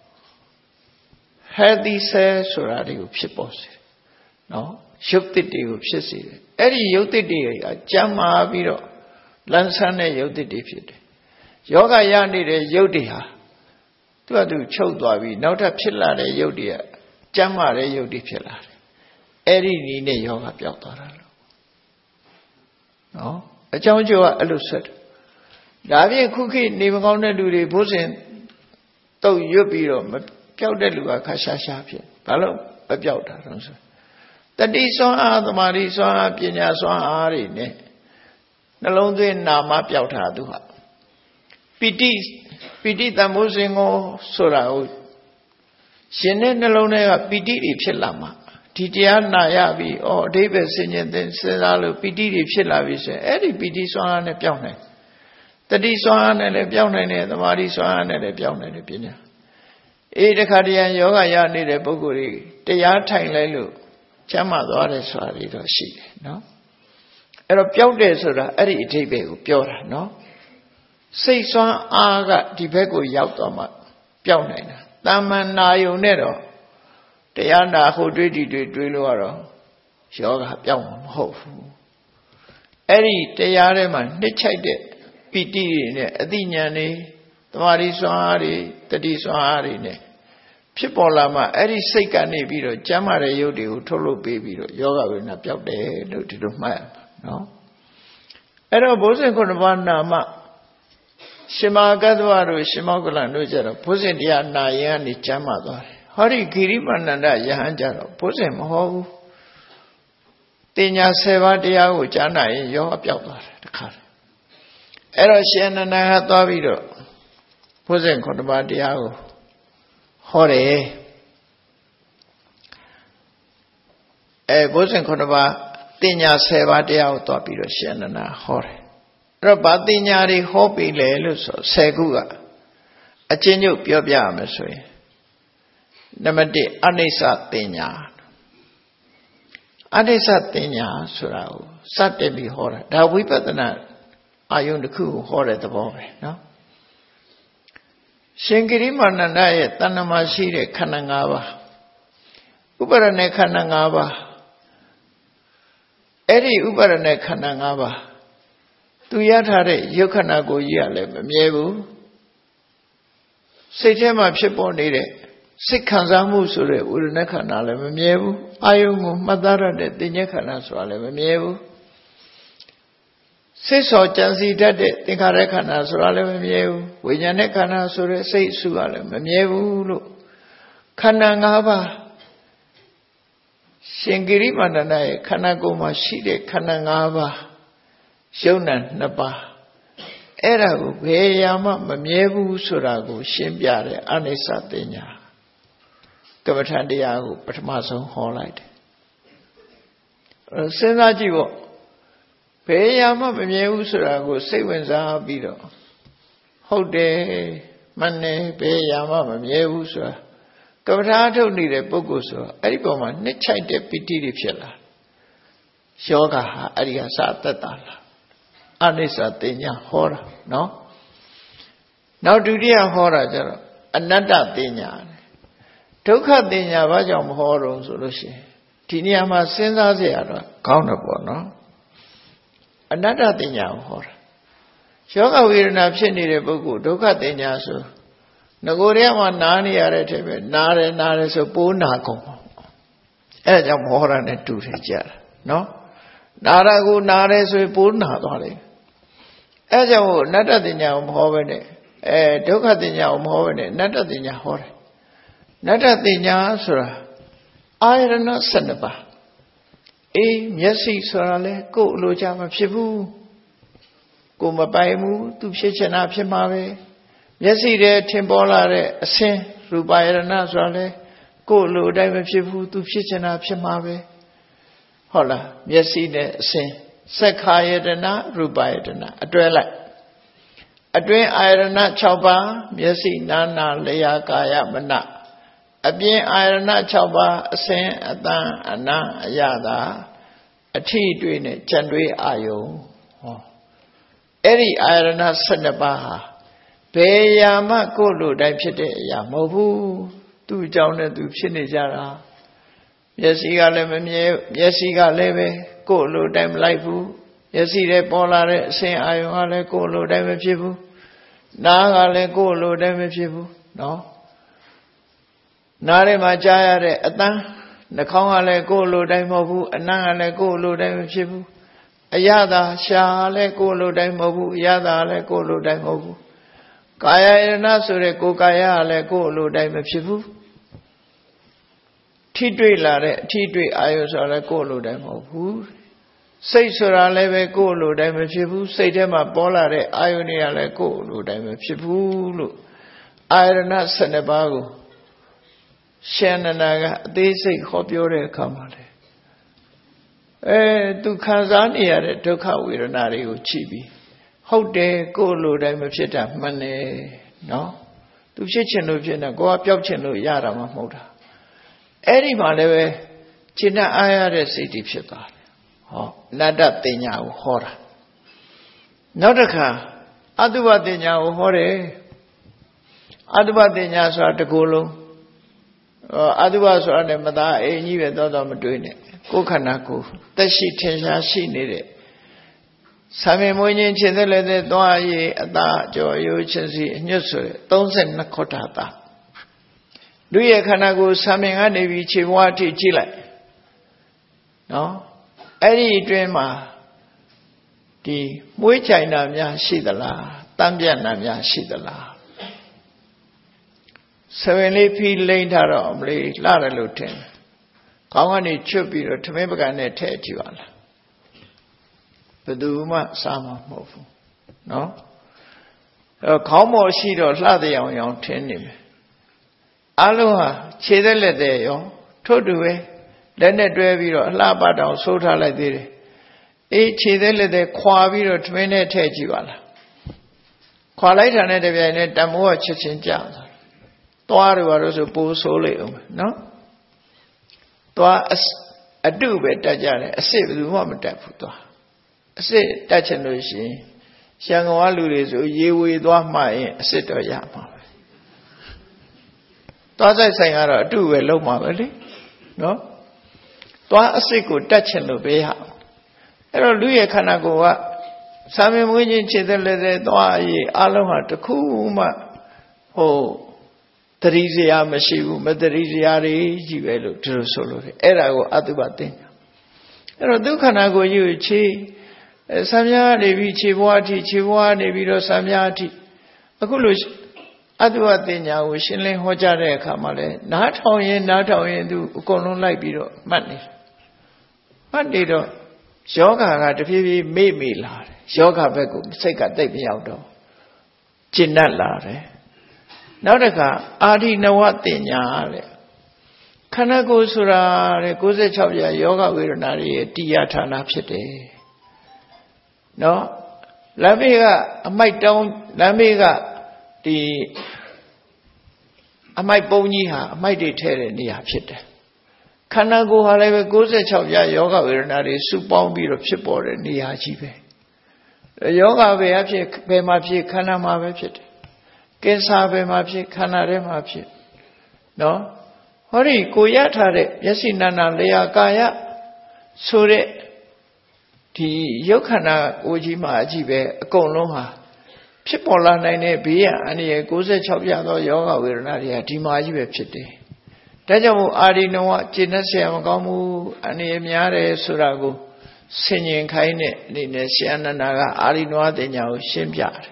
healthy cell ဆိုတာတွေကိုဖြစ်ပေါ်စေတယ်နော်ရုပ်သစ်တွေကိုဖြစ်စေတယ်အဲ့ဒီရုပ်သစ်တွေကကျန်းမာပြီးတော့လန်းဆန်းတဲ့ရုပ်သစ်တွေဖြစ်တယ်ယောဂရနေတဲ့ရုပ်တွေဟာသူကသူချုပ်သွားပြီးနောက်ထပ်ဖြစ်လာတဲ့ရုပ်တွေကကျန်းမာတဲ့ရုပ်တွေဖြစ်လာတယ်အဲ့ဒီနည်းနဲ့ယောဂပျောက်သွားတာလို့နော်အကြောင်းကျိုးကအဲ့လိုဆက်တယ်ဒါဖြင့်ခုခေတ်နေမကောင်းတဲ့လူတွေဘုဇင်တုတ်ရွတ်ပြီးတော့မပျောက်တဲ့လူကခါရှာရှာဖြစ်ဘာလို့မပျောက်တာတော့ဆိုတတိစွမ်းအားသမာဓိစွမ်းအားပညာစွမ်းအားတွေနဲ့နှလုံးသွင်းနာမပျောက်တာသူဟာပိဋိပိဋိတမိုးစင်ကိုဆိုတာကိုရှင်တဲ့နှလုံးထဲကပိဋိတွေဖြစ်လာမှာဒီတရားနာရပြီဩအဓိပ္ပာယ်ဆင်ញင်သင်စဉ်းစားလို့ပိဋိတွေဖြစ်လာပြီဆိုရင်အဲ့ဒီပိဋိစွမ်းအားနဲ့ပျောက်နိုင်တတိစွမ်းအားနဲ့လည်းပျောက်နိုင်တယ်သမာဓိစွမ်းအားနဲ့လည်းပျောက်နိုင်တယ်ပညာအေးတခါတည်းယောဂရနေတဲ့ပုဂ္ဂိုလ်တွေတရားထိုင်လိုက်လို့ချမ်းသာသွားတယ်ဆိုတာတွေတော့ရှိတယ်နော်အဲ့တော့ပျောက်တယ်ဆိုတာအဲ့ဒီအဓိပ္ပာယ်ကိုပြောတာနော်စိတ်စွမ်းအားကဒီဘက်ကိုရောက်သွားမှပျောက်နိုင်တာတာမန်နာယုံနဲ့တော့တရားနာဟိုတွေးဒီတွေတွေးလို့ကတော့ယောဂပျောက်မှာမဟုတ်ဘူးအဲ့ဒီတရားထဲမှာနှစ်ချိုက်တဲ့ပီတိတွေနဲ့အသိဉာဏ်တွေသမာဓိစွမ်းအားတွေတတိစွမ်းအားတွေနဲ့ဖြစ်ပေါ်လာမှအဲ့ဒီစိတ်ကနေပြီးတော့ကျမ်းမာတဲ့ရုပ်တွေကိုထုတ်လုပ်ပေးပြီးတော့ယောဂဝိညာဉ်ပျောက်တယ်လို့ဒီလိုမှတ်ရမှာနော်အဲ့တော့ဘုဇင်ခုနှစ်ပါးနာမရှင်မကတ္တဝတို့ရှင်မောကလန်တို့ကြတော့ဘုဇင်တရားနာရင်ကနေကျမ်းမာသွားတယ်ဟောဒီဂိရိမာနန္ဒယဟန်ကြတော့ဘုဇင်မဟုတ်ဘူးတင်ညာဆယ်ပါးတရားကိုကြားနာရင်ယောဂပျောက်သွားတယ်တခါအဲ့တော့ရှင်အနန္ဒဟာသွားပြီးတော့ဘုဇင်ခုနှစ်ပါးတရားကိုဟောတယ်အဲဘုဇင်ခုနှစ်ပါးတင်ညာဆယ်ပါးတရားကိုသွားပြီးတော့ရှင်အနန္ဒဟောတယ်အဲ့တော့ဗာတင်ညာတွေဟောပြီလေလို့ဆိုဆယ်ခုကအချင်းချုပ်ပြောပြရမယ်ဆိုရင်နံပါတ်တစ်အနိစ္စတင်ညာအနိစ္စတင်ညာဆိုတာကိုစတင်ပြီးဟောတာဒါဝိပဿနာအာယုန်တစ်ခုကိုဟောတဲ့သဘောပဲနော်ရှင်ဂိရိမာနန္ဒရဲ့တဏ္ဍမှာရှိတဲ့ခန္ဓာ၅ပါးဥပါရณะခန္ဓာ၅ပါးအဲ့ဒီဥပါရณะခန္ဓာ၅ပါးသူရထားတဲ့ယုတ်ခန္ဓာကိုကြီးကလည်းမမြဲဘူးစိတ်ထဲမှာဖြစ်ပေါ်နေတဲ့စိတ်ခံစားမှုဆိုတဲ့ဝေဒနာခန္ဓာလည်းမမြဲဘူးအာယုံကိုမှတ်သားရတဲ့သိဉ္ဇခန္ဓာဆိုတာလည်းမမြဲဘူးစိတ်စောကြံစီတတ်တဲ့သင်္ခါရခန္ဓာဆိုတာလည်းမမြဲဘူးဝိညာဉ်နဲ့ခန္ဓာဆိုတဲ့စိတ်စုကလည်းမမြဲဘူးလို့ခန္ဓာ၅ပါးရှင်ဂိရိမာနန္ဒရဲ့ခန္ဓာကိုယ်မှာရှိတဲ့ခန္ဓာ၅ပါးယုံနာနှစ်ပါးအဲ့ဒါကိုဘယ်ရာမှမမြဲဘူးဆိုတာကိုရှင်းပြတဲ့အာနိစ္စပညာကမ္မထန်တရားကိုပထမဆုံးဟောလိုက်တယ်စဉ်းစားကြည့်ပေါ့ဘယ်ရာမှမမြဲဘူးဆိုတာကိုစိတ်ဝင်စားပြီးတော့ဟုတ်တယ်မှန်တယ်ဘယ်ရာမှမမြဲဘူးဆိုတာကမ္မထာထုတ်နေတဲ့ပုဂ္ဂိုလ်ဆိုတော့အဲ့ဒီပုံမှာနှစ်ချိုက်တဲ့ပီတိတွေဖြစ်လာယောဂဟာအဲ့ဒီကစသက်တာလားအနိစ္စတင်ညာဟောတာနော်နောက်ဒုတိယဟောတာကျတော့အနတ္တတင်ညာဒုက္ခတင်ညာဘာကြောင့်မဟောတော့ဆိုလို့ရှိရင်ဒီနေရာမှာစဉ်းစားเสียရတော့ကောင်းတယ်ပေါ့နော်အနတ္တတင်ညာကိုဟောတာယောဂဝေဒနာဖြစ်နေတဲ့ပုဂ္ဂိုလ်ဒုက္ခတင်ညာဆိုငကိုယ်ထဲမှာနားနေရတဲ့ထဲပဲနားတယ်နားတယ်ဆိုပိုးနာကုန်အဲ့ဒါကြောင့်မဟောတာနဲ့တူတယ်ကြတာနော်နာရကိုနားတယ်ဆိုရင်ပိုးနာသွားတယ်အဲကြောင့်အနတ္တတင်ညာကိုမဟောဘဲနဲ့အဲဒုက္ခတင်ညာကိုမဟောဘဲနဲ့အနတ္တတင်ညာဟောတယ်အနတ္တတင်ညာဆိုတာအာရဏ၁၂ပါးအေးမျက်စိဆိုတာလေကိုယ်အလိုချမဖြစ်ဘူးကိုယ်မပိုင်ဘူးသူဖြစ်ချင်တာဖြစ်မှာပဲမျက်စိထဲထင်ပေါ်လာတဲ့အစင်းရူပယရဏဆိုတာလေကိုယ်အလိုတိုင်းမဖြစ်ဘူးသူဖြစ်ချင်တာဖြစ်မှာပဲဟုတ်လားမျက်စိနဲ့အစင်းစက္ခာယတနာရူပယတနာအတွဲလိုက်အတွင်းအာရဏ၆ပါးမျက်စိနာနာလျာကာယမနအပြင်အာရဏ၆ပါးအစင်းအတန်အနာအယတာအထီးတွေနဲ့ကြံတွေးအာယုံဟောအဲ့ဒီအာရဏ၁၂ပါးဟာဘယ်ရာမှကိုယ်လိုတိုင်းဖြစ်တဲ့အရာမဟုတ်ဘူးသူ့အကြောင်းနဲ့သူဖြစ်နေကြတာမျက်စိကလည်းမမြဲမျက်စိကလည်းပဲကိုယ်လိုတိုင်းမလိုက်ဘူးမျက်စိထဲပေါ်လာတဲ့အစင်အာယုံကလည်းကိုယ်လိုတိုင်းမဖြစ်ဘူးနားကလည်းကိုယ်လိုတိုင်းမဖြစ်ဘူးနော်နားထဲမှာကြားရတဲ့အတန်းနှာခေါင်းကလည်းကိုယ်လိုတိုင်းမဟုတ်ဘူးအနံ့ကလည်းကိုယ်လိုတိုင်းမဖြစ်ဘူးအယတာရှာလည်းကိုယ်လိုတိုင်းမဟုတ်ဘူးအယတာလည်းကိုယ်လိုတိုင်းမဟုတ်ဘူးကာယယရဏဆိုတဲ့ကိုယ်ကာယကလည်းကိုယ်လိုတိုင်းမဖြစ်ဘူးထိတွေ့လာတဲ့အထိတွေ့အာယုဆိုတာလည်းကိုယ်လိုတိုင်းမဟုတ်ဘူးစိတ်ဆိုတာလည်းပဲကိုယ်လိုတိုင်းမဖြစ်ဘူးစိတ်ထဲမှာပေါ်လာတဲ့အာယုတွေကလည်းကိုယ်လိုတိုင်းမဖြစ်ဘူးလို့အာရဏ၁၂ပါးကိုရှင်နန္ဒာကအသေးစိတ်ဟောပြောတဲ့အခါမှာလေအဲသူခံစားနေရတဲ့ဒုက္ခဝေဒနာတွေကိုကြည့်ပြီးဟုတ်တယ်ကိုယ်လိုတိုင်းမဖြစ်တာမှန်တယ်နော်သူဖြစ်ချင်လို့ဖြစ်နေကိုယ်ကပျောက်ချင်လို့ရတာမှမဟုတ်တာအဲ့ဒီမှာလည်းပဲရှင်းတဲ့အားရတဲ့စိတ်တွေဖြစ်သွားတယ်ဟောအနတ္တတင်ညာကိုဟောတာနောက်တစ်ခါအတုပတင်ညာကိုဟောတယ်အတုပတင်ညာဆိုတာတကူလုံးအတုပဆိုတာနဲ့မသားအိမ်ကြီးပဲတော့တော့မတွေးနဲ့ကိုယ်ခန္ဓာကိုယ်သက်ရှိထင်ရှားရှိနေတဲ့ဆံမေမွေးခြင်းခြေသက်လည်းသက်သွားရည်အသာကြော်ရိုးချင်းစီအညွတ်ဆိုတဲ့သုံးဆယ်နှစ်ခေါ်တာတာလူရဲ့ခန္ဓာကိုယ်ဆံမေကနေပြီးခြေဘဝအထိကြည့်လိုက်နော်အဲ့ဒီအတွင်းမှာဒီမွေးချိုင်တာများရှိသလားတမ်းပြတ်တာများရှိသလားဆယ်ဝင်လေးဖီးလိမ့်ထားတော့မလေးလှတယ်လို့ထင်တယ်ခေါင်းကနေချွတ်ပြီးတော့ထမင်းပကံနဲ့ထည့်ကြည့်ပါလားဘယ်သူမှစားမှာမဟုတ်ဘူးနော်အဲခေါင်းပေါ်ရှိတော့လှတဲ့အောင်အောင်ထင်းနေမယ်အလုံးဟာခြေသက်လက်သက်ရောထို့တူပဲလက်နဲ့တွဲပြီးတော့အလှပတောင်ဆိုးထားလိုက်သေးတယ်အေးခြေသက်လက်သက်ခွာပြီးတော့ထမင်းနဲ့ထည့်ကြည့်ပါလားခွာလိုက်တာနဲ့တပြိုင်နက်တမိုးကချက်ချင်းကြာသွားတယ်ဘာလို့ဆိုပိုးဆိုးလိုက်အောင်နော်သွားအတုပဲတက်ကြတယ်အစ်စ်ဘယ်သူမှမတက်ဘူးသွားအစ်စ်တက်ချင်လို့ရှိရင်ရှန်ကောင်ကလူတွေဆိုရေဝေသွားမှရင်အစ်စ်တော့ရမှာပဲသွားဆိုင်ဆိုင်ကတော့အတူပဲလုံးမှာပဲလေနော်သွားအစ်စ်ကိုတတ်ချင်လို့ပဲရအဲ့တော့လူရဲ့ခန္ဓာကိုယ်ကစာမင်းမွေးခြင်းခြေသက်လက်သက်သွားအရေးအလုံးဟာတစ်ခုမှဟိုတတိစရာမရှိဘူးမတတိစရာတွေကြီးပဲလို့ဒီလိုဆိုလို့တယ်အဲ့ဒါကိုအတုပတင်အဲ့တော့ဒုက္ခနာကိုယူချေဆံမြားနေပြီးခြေဘွားအထိခြေဘွားနေပြီးတော့ဆံမြားအထိအခုလိုအတုပတင်ညာကိုရှင်းလင်းဟောကြားတဲ့အခါမှာလဲနားထောင်ရင်နားထောင်ရင်သူအကုန်လုံးလိုက်ပြီးတော့မှတ်နေမှတ်နေတော့ယောဂကတဖြည်းဖြည်းမေ့မေ့လာတယ်ယောဂဘက်ကိုစိတ်ကတိတ်မရောက်တော့ကျဉ်တ်လာတယ်နောက်တစ်ခါအာရိနဝတင်ညာတဲ့ခန္ဓာကိုယ်ဆိုတာတဲ့၉၆ပြယောဂဝေဒနာတွေရဲ့တရားဌာနဖြစ်တယ်နော်လမ်းမေးကအမိုက်တောင်းလမ်းမေးကဒီအမိုက်ပုံကြီးဟာအမိုက်တွေထဲတဲ့နေရာဖြစ်တယ်ခန္ဓာကိုယ်ဟာလည်းပဲ၉၆ပြယောဂဝေဒနာတွေစုပေါင်းပြီးတော့ဖြစ်ပေါ်တဲ့နေရာကြီးပဲယောဂဘယ်အဖြစ်ဘယ်မှာဖြစ်ခန္ဓာမှာပဲဖြစ်တယ်ကင်ဆာဘယ်မှာဖြစ်ခန္ဓာထဲမှာဖြစ်နော်ဟောဒီကိုရထားတဲ့မျက်စိနာနာလျာကာယဆိုတဲ့ဒီရုပ်ခန္ဓာကိုကြီးမှာအကြည့်ပဲအကုန်လုံးဟာဖြစ်ပေါ်လာနိုင်တဲ့ဘေးရန်အန္တရာယ်၉၆ပြသောယောဂဝေဒနာတွေကဒီမှာကြီးပဲဖြစ်တယ်ဒါကြောင့်မို့အာရိနဝကျင့်တတ်ဆရာမကောင်းဘူးအန္တရာယ်များတယ်ဆိုတာကိုဆင်ញင်ခိုင်းတဲ့အနေနဲ့ဆရာနန္ဒာကအာရိနဝတင်ညာကိုရှင်းပြတယ်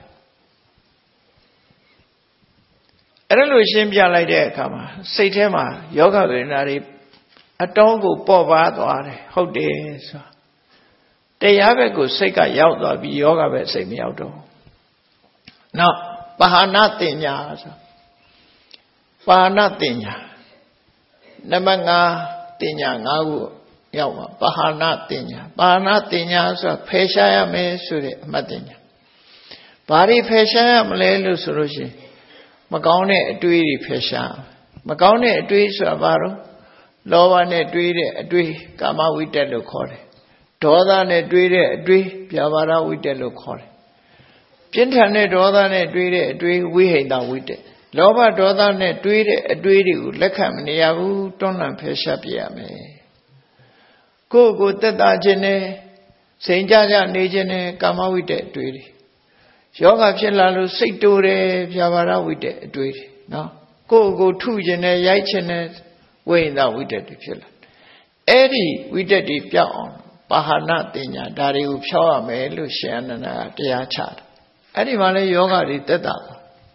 အဲ့လိုရှင်းပြလိုက်တဲ့အခါမှာစိတ်ထဲမှာယောဂဝေဒနာတွေအတောင်းကိုပေါ့ပါသွားတယ်ဟုတ်တယ်ဆိုတရားဘက်ကိုစိတ်ကရောက်သွားပြီးယောဂဘက်စိတ်မရောက်တော့နောက်ပါဟနာတင်ညာဆိုပါဟနာတင်ညာနံပါတ်၅တင်ညာ၅ခုရောက်မှာပါဟနာတင်ညာပါဟနာတင်ညာဆိုတာဖယ်ရှားရမယ်ဆိုတဲ့အမှတ်တင်ညာဘာတွေဖယ်ရှားရမလဲလို့ဆိုလို့ရှိရင်မကောင်းတဲ့အတွေးတွေဖယ်ရှားမကောင်းတဲ့အတွေးဆိုတာဘာလို့လောဘနဲ့တွေးတဲ့အတွေးကာမဝိတ္တလို့ခေါ်တယ်ဒေါသနဲ့တွေးတဲ့အတွေးပြာပါဒဝိတ္တလို့ခေါ်တယ်ပြင်းထန်တဲ့ဒေါသနဲ့တွေးတဲ့အတွေးဝိဟိတဝိတ္တလောဘဒေါသနဲ့တွေးတဲ့အတွေးတွေကိုလက်ခံမနေရဘူးတွန်းလှန်ဖယ်ရှားပြရမယ်ကိုယ့်ကိုယ်သက်သာခြင်းနဲ့စိန်ကြကြနေခြင်းနဲ့ကာမဝိတ္တအတွေးတွေယောဂဖြစ်လာလို့စိတ်တိုးတယ်ပြာပါဒဝိတ္တအတွေးတွေနော်ကိုယ့်ကိုယ်ထုခြင်းနဲ့ရိုက်ခြင်းနဲ့ဝိဟိတဝိတ္တတွေဖြစ်လာအဲ့ဒီဝိတ္တတွေပြောင်းအောင်ပါဟနာတင်ညာဒါတွေကိုဖြောင်းရမယ်လို့ရှင်အနန္ဒာကတရားချတယ်အဲ့ဒီမှာလဲယောဂတွေတက်တာ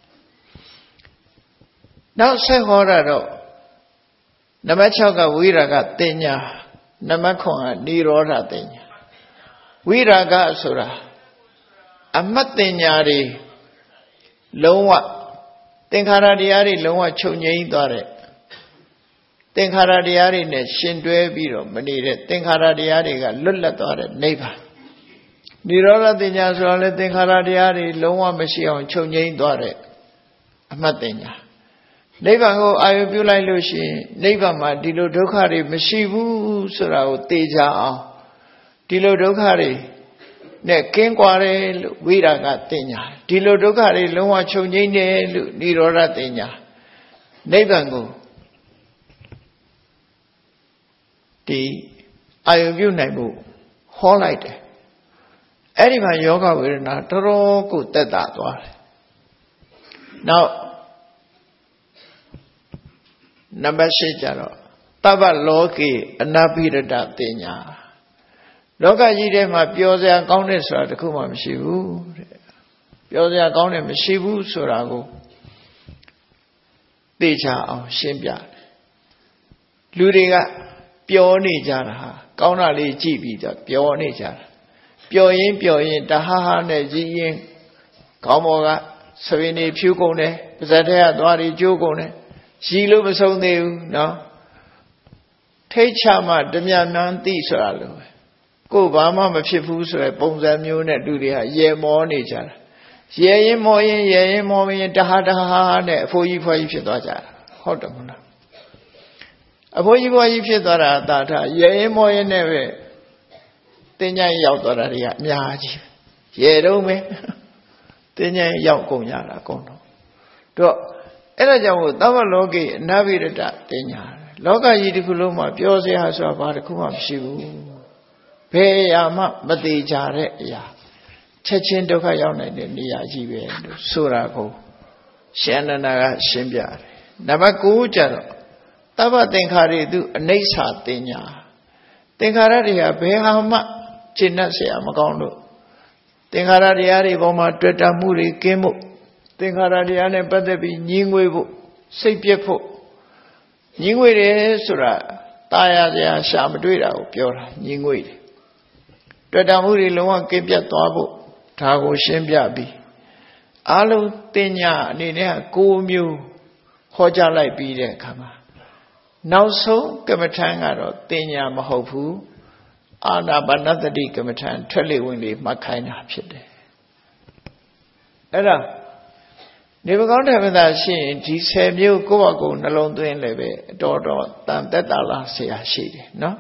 နောက်ဆက်ဟောတာတော့နံပါတ်၆ကဝိရာဂတင်ညာနံပါတ်၇ကនិရောဓတင်ညာဝိရာဂဆိုတာအမတ်တင်ညာတွေလုံးဝသင်္ခါရတရားတွေလုံးဝချုပ်ငြိမ်းသွားတဲ့သင်္ခါရတရားတွေနဲ့ရှင်တွဲပြီးတော့မနေတဲ့သင်္ခါရတရားတွေကလွတ်လပ်သွားတဲ့နိဗ္ဗာန်និရောဓတင်ညာဆိုတာလဲသင်္ခါရတရားတွေလုံးဝမရှိအောင်ချုပ်ငြိမ်းသွားတဲ့အမတ်တင်ညာနိဗ္ဗာန်ကိုအာရုံပြုလိုက်လို့ရှိရင်နိဗ္ဗာန်မှာဒီလိုဒုက္ခတွေမရှိဘူးဆိုတာကိုသိကြအောင်ဒီလိုဒုက္ခတွေနဲ့ကင်းကွာတယ်လို့ဝိရာဂတင်ညာဒီလိုဒုက္ခတွေလုံးဝချုပ်ငြိမ်းတယ်လို့និရောဓတင်ညာနိဗ္ဗာန်ကိုဒီအာယုပြုနိုင်ဖို့ဟောလိုက်တယ်အဲ့ဒီမှာယောဂဝေဒနာတော်တော်ကိုတက်တာသွားတယ်နောက်နံပါတ်၈ကျတော့တပ္ပလောကေအနာပိရတတင်ညာလောကကြီးထဲမှာပျော်စရာကောင်းတဲ့ဆိုတာတခုမှမရှိဘူးတဲ့ပျော်စရာကောင်းတဲ့မရှိဘူးဆိုတာကိုသိချအောင်ရှင်းပြတယ်လူတွေကပျော်နေကြတာဟာကောင်းတာလေးကြည့်ပြီးတော့ပျော်နေကြတာပျော်ရင်ပျော်ရင်တဟားဟာနဲ့ကြီးရင်ခေါင်းပေါ်ကဆဝင်းနေဖြူကုန်တယ်ပါးစပ်ထဲကသွားတွေကျိုးကုန်တယ်ရီလို့မဆုံးသေးဘူးနော်ထိတ်ချမှဓမြနန်းသိဆိုတာလို့ပဲကိုယ်ဘာမှမဖြစ်ဘူးဆိုရယ်ပုံစံမျိုးနဲ့လူတွေကရေမောနေကြတာရေရင်မောရင်ရေရင်မောရင်တဟားတဟားနဲ့အဖိုးကြီးဖွားကြီးဖြစ်သွားကြတာဟုတ်တယ်မလားအဖိုးကြီးဖွားကြီးဖြစ်သွားတာတာထရေရင်မောရင်နဲ့ပဲတင်ကြရောက်သွားတာတွေကအများကြီးရေတော့မယ်တင်းញရောက်ကုန်ကြတာအကုန်တော့တော့အဲ့ဒါကြောင့်သဗ္ဗလောကေအနာဘိရတတင်းညာလောကကြီးတစ်ခုလုံးမှာပြောစရာဆိုတာဘာတစ်ခုမှမရှိဘူးဘယ်အရာမှမသေးကြတဲ့အရာချက်ချင်းဒုက္ခရောက်နိုင်တဲ့နေရာကြီးပဲလို့ဆိုတာကိုရှင်အနန္ဒာကရှင်းပြတယ်နံပါတ်၉ကျတော့သဗ္ဗသင်္ခါရေသူအနိစ္စတင်ညာသင်္ခါရတွေကဘယ်ဟာမှရှင်းတတ်เสียမကောင်းလို့သင်္ခါရတရားတွေပေါ်မှာတွေ့တာမှုတွေကင်းဖို့သင်္ခါရတရားနဲ့ပတ်သက်ပြီးညှင်းငွေဖို့စိတ်ပြက်ဖို့ညှင်းငွေတယ်ဆိုတာတာယာစရာရှာမတွေ့တာကိုပြောတာညှင်းငွေတယ်တွေ့တာမှုတွေလုံးဝကင်းပြတ်သွားဖို့ဒါကိုရှင်းပြပြီးအလုံးတင်ညာအနေနဲ့ကိုယ်မျိုးဟောကြားလိုက်ပြီးတဲ့အခါမှာနောက်ဆုံးကမ္မထံကတော့တင်ညာမဟုတ်ဘူးအာနာပါနသတိကမ္မထံထွက်လေဝင်လေမှတ်ခိုင်းတာဖြစ်တယ်အဲ့ဒါနေမကောင်းတဲ့မသာရှိရင်ဒီဆယ်မျိုးကိုယ့်ဘကုနှလုံးသွင်းလည်းပဲအတော်တော်တန်သက်တာလားဆရာရှိတယ်နော်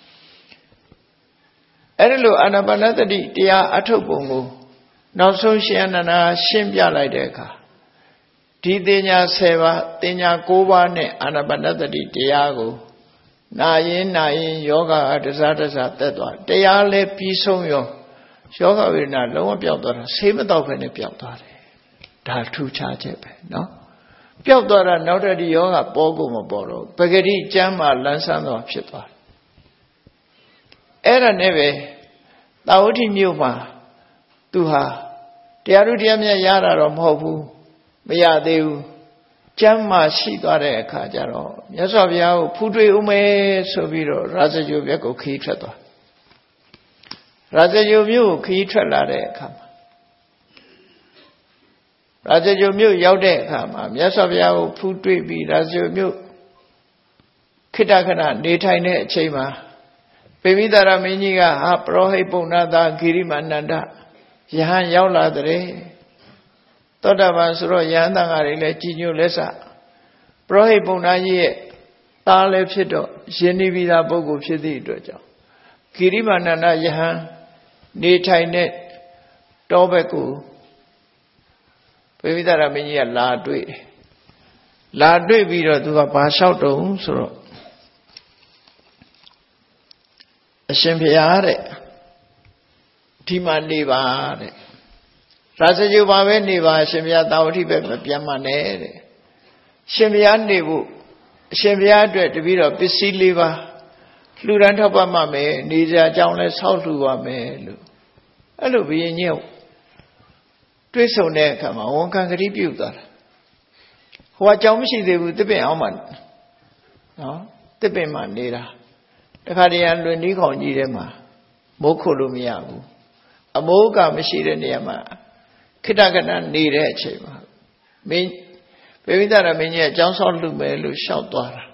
အဲ့ဒါလို့အာနာပါနသတိတရားအထုတ်ပုံကိုနောက်ဆုံးရှင်အနန္ဒာရှင်းပြလိုက်တဲ့အခါဒီတင်ညာဆယ်ပါးတင်ညာ၉ပါးနဲ့အာနာပါနသတိတရားကိုနာရင်နာရင်ယောဂအတစားတစားတက်သွားတရားလည်းပြီးဆုံးရောယောဂဝေဒနာလုံးဝပျောက်သွားတာဆေးမတော့ဘဲနဲ့ပျောက်သွားတယ်ဒါထူးခြားချက်ပဲနော်ပျောက်သွားတာနောက်တည်းဒီယောဂပေါ်ကုန်မပေါ်တော့ပဂတိကျမ်းမှာလန်းဆန်းသွားဖြစ်သွားတယ်အဲ့ဒါနဲ့ပဲတာဝတိမြို့မှာသူဟာတရားဥတရားမြတ်ရတာတော့မဟုတ်ဘူးမရသေးဘူးကျမ်းမှာရှိသွားတဲ့အခါကျတော့မြတ်စွာဘုရားကိုဖူးတွေ့ဦးမယ်ဆိုပြီးတော့ရာဇဂိုဘက်ကိုခရီးထွက်သွားရာဇဂိုမြို့ကိုခရီးထွက်လာတဲ့အခါမှာရာဇဂိုမြို့ရောက်တဲ့အခါမှာမြတ်စွာဘုရားကိုဖူးတွေ့ပြီးရာဇဂိုမြို့ခိတ္တခဏနေထိုင်တဲ့အချိန်မှာပေမိသာရမင်းကြီးကဟာပရောဟိတ်ပုံနာသာဂိရိမာနန္ဒယဟန်ရောက်လာတဲ့သောတာပန်ဆိုတော့ယဟန်တန်ဃာတွေလည်းကြည်ညိုလက်စပရောဟိတ်ပုံနာကြီးရဲ့သားလည်းဖြစ်တော့ယဉ်နေပြီးသားပုဂ္ဂိုလ်ဖြစ်သည့်အတွက်ကြောင့်ဂိရိမာနန္ဒယဟန်နေထိုင်တဲ့တောဘက်ကိုပေမိသာရမင်းကြီးကလာတွေ့တယ်လာတွေ့ပြီးတော့သူကဘာလျှောက်တုံးဆိုတော့အရှင်ဘုရားတဲ့ဒီမှာနေပါတဲ့ရာဇဂိုပါပဲနေပါအရှင်ဘုရားတာဝတိပဲမပြန်မနဲ့တဲ့ရှင်ဘုရားနေဖို့အရှင်ဘုရားအတွက်တပည့်တော်ပစ္စည်းလေးပါလှူဒန်းထောက်ပံ့မှမယ်နေကြအကြောင်းလဲဆောက်လှူပါမယ်လို့အဲ့လိုဘုရင်ကြီးတွေးဆုံတဲ့အခါမှာဝန်ခံကတိပြုသွားတာဟိုအကြောင်းမရှိသေးဘူးတစ်ပင်အောင်မှနော်တစ်ပင်မှနေတာတခါတည်းကလွင်နီးခေါင်ကြီးထဲမှာမိုးခုတ်လို့မရဘူးအမိုးကမရှိတဲ့နေရာမှာခိတ္တကဏနေတဲ့အချိန်မှာမင်းပေမိသားရမင်းကြီးအကြောင်းဆောက်လှူမယ်လို့ရှောက်သွားတာ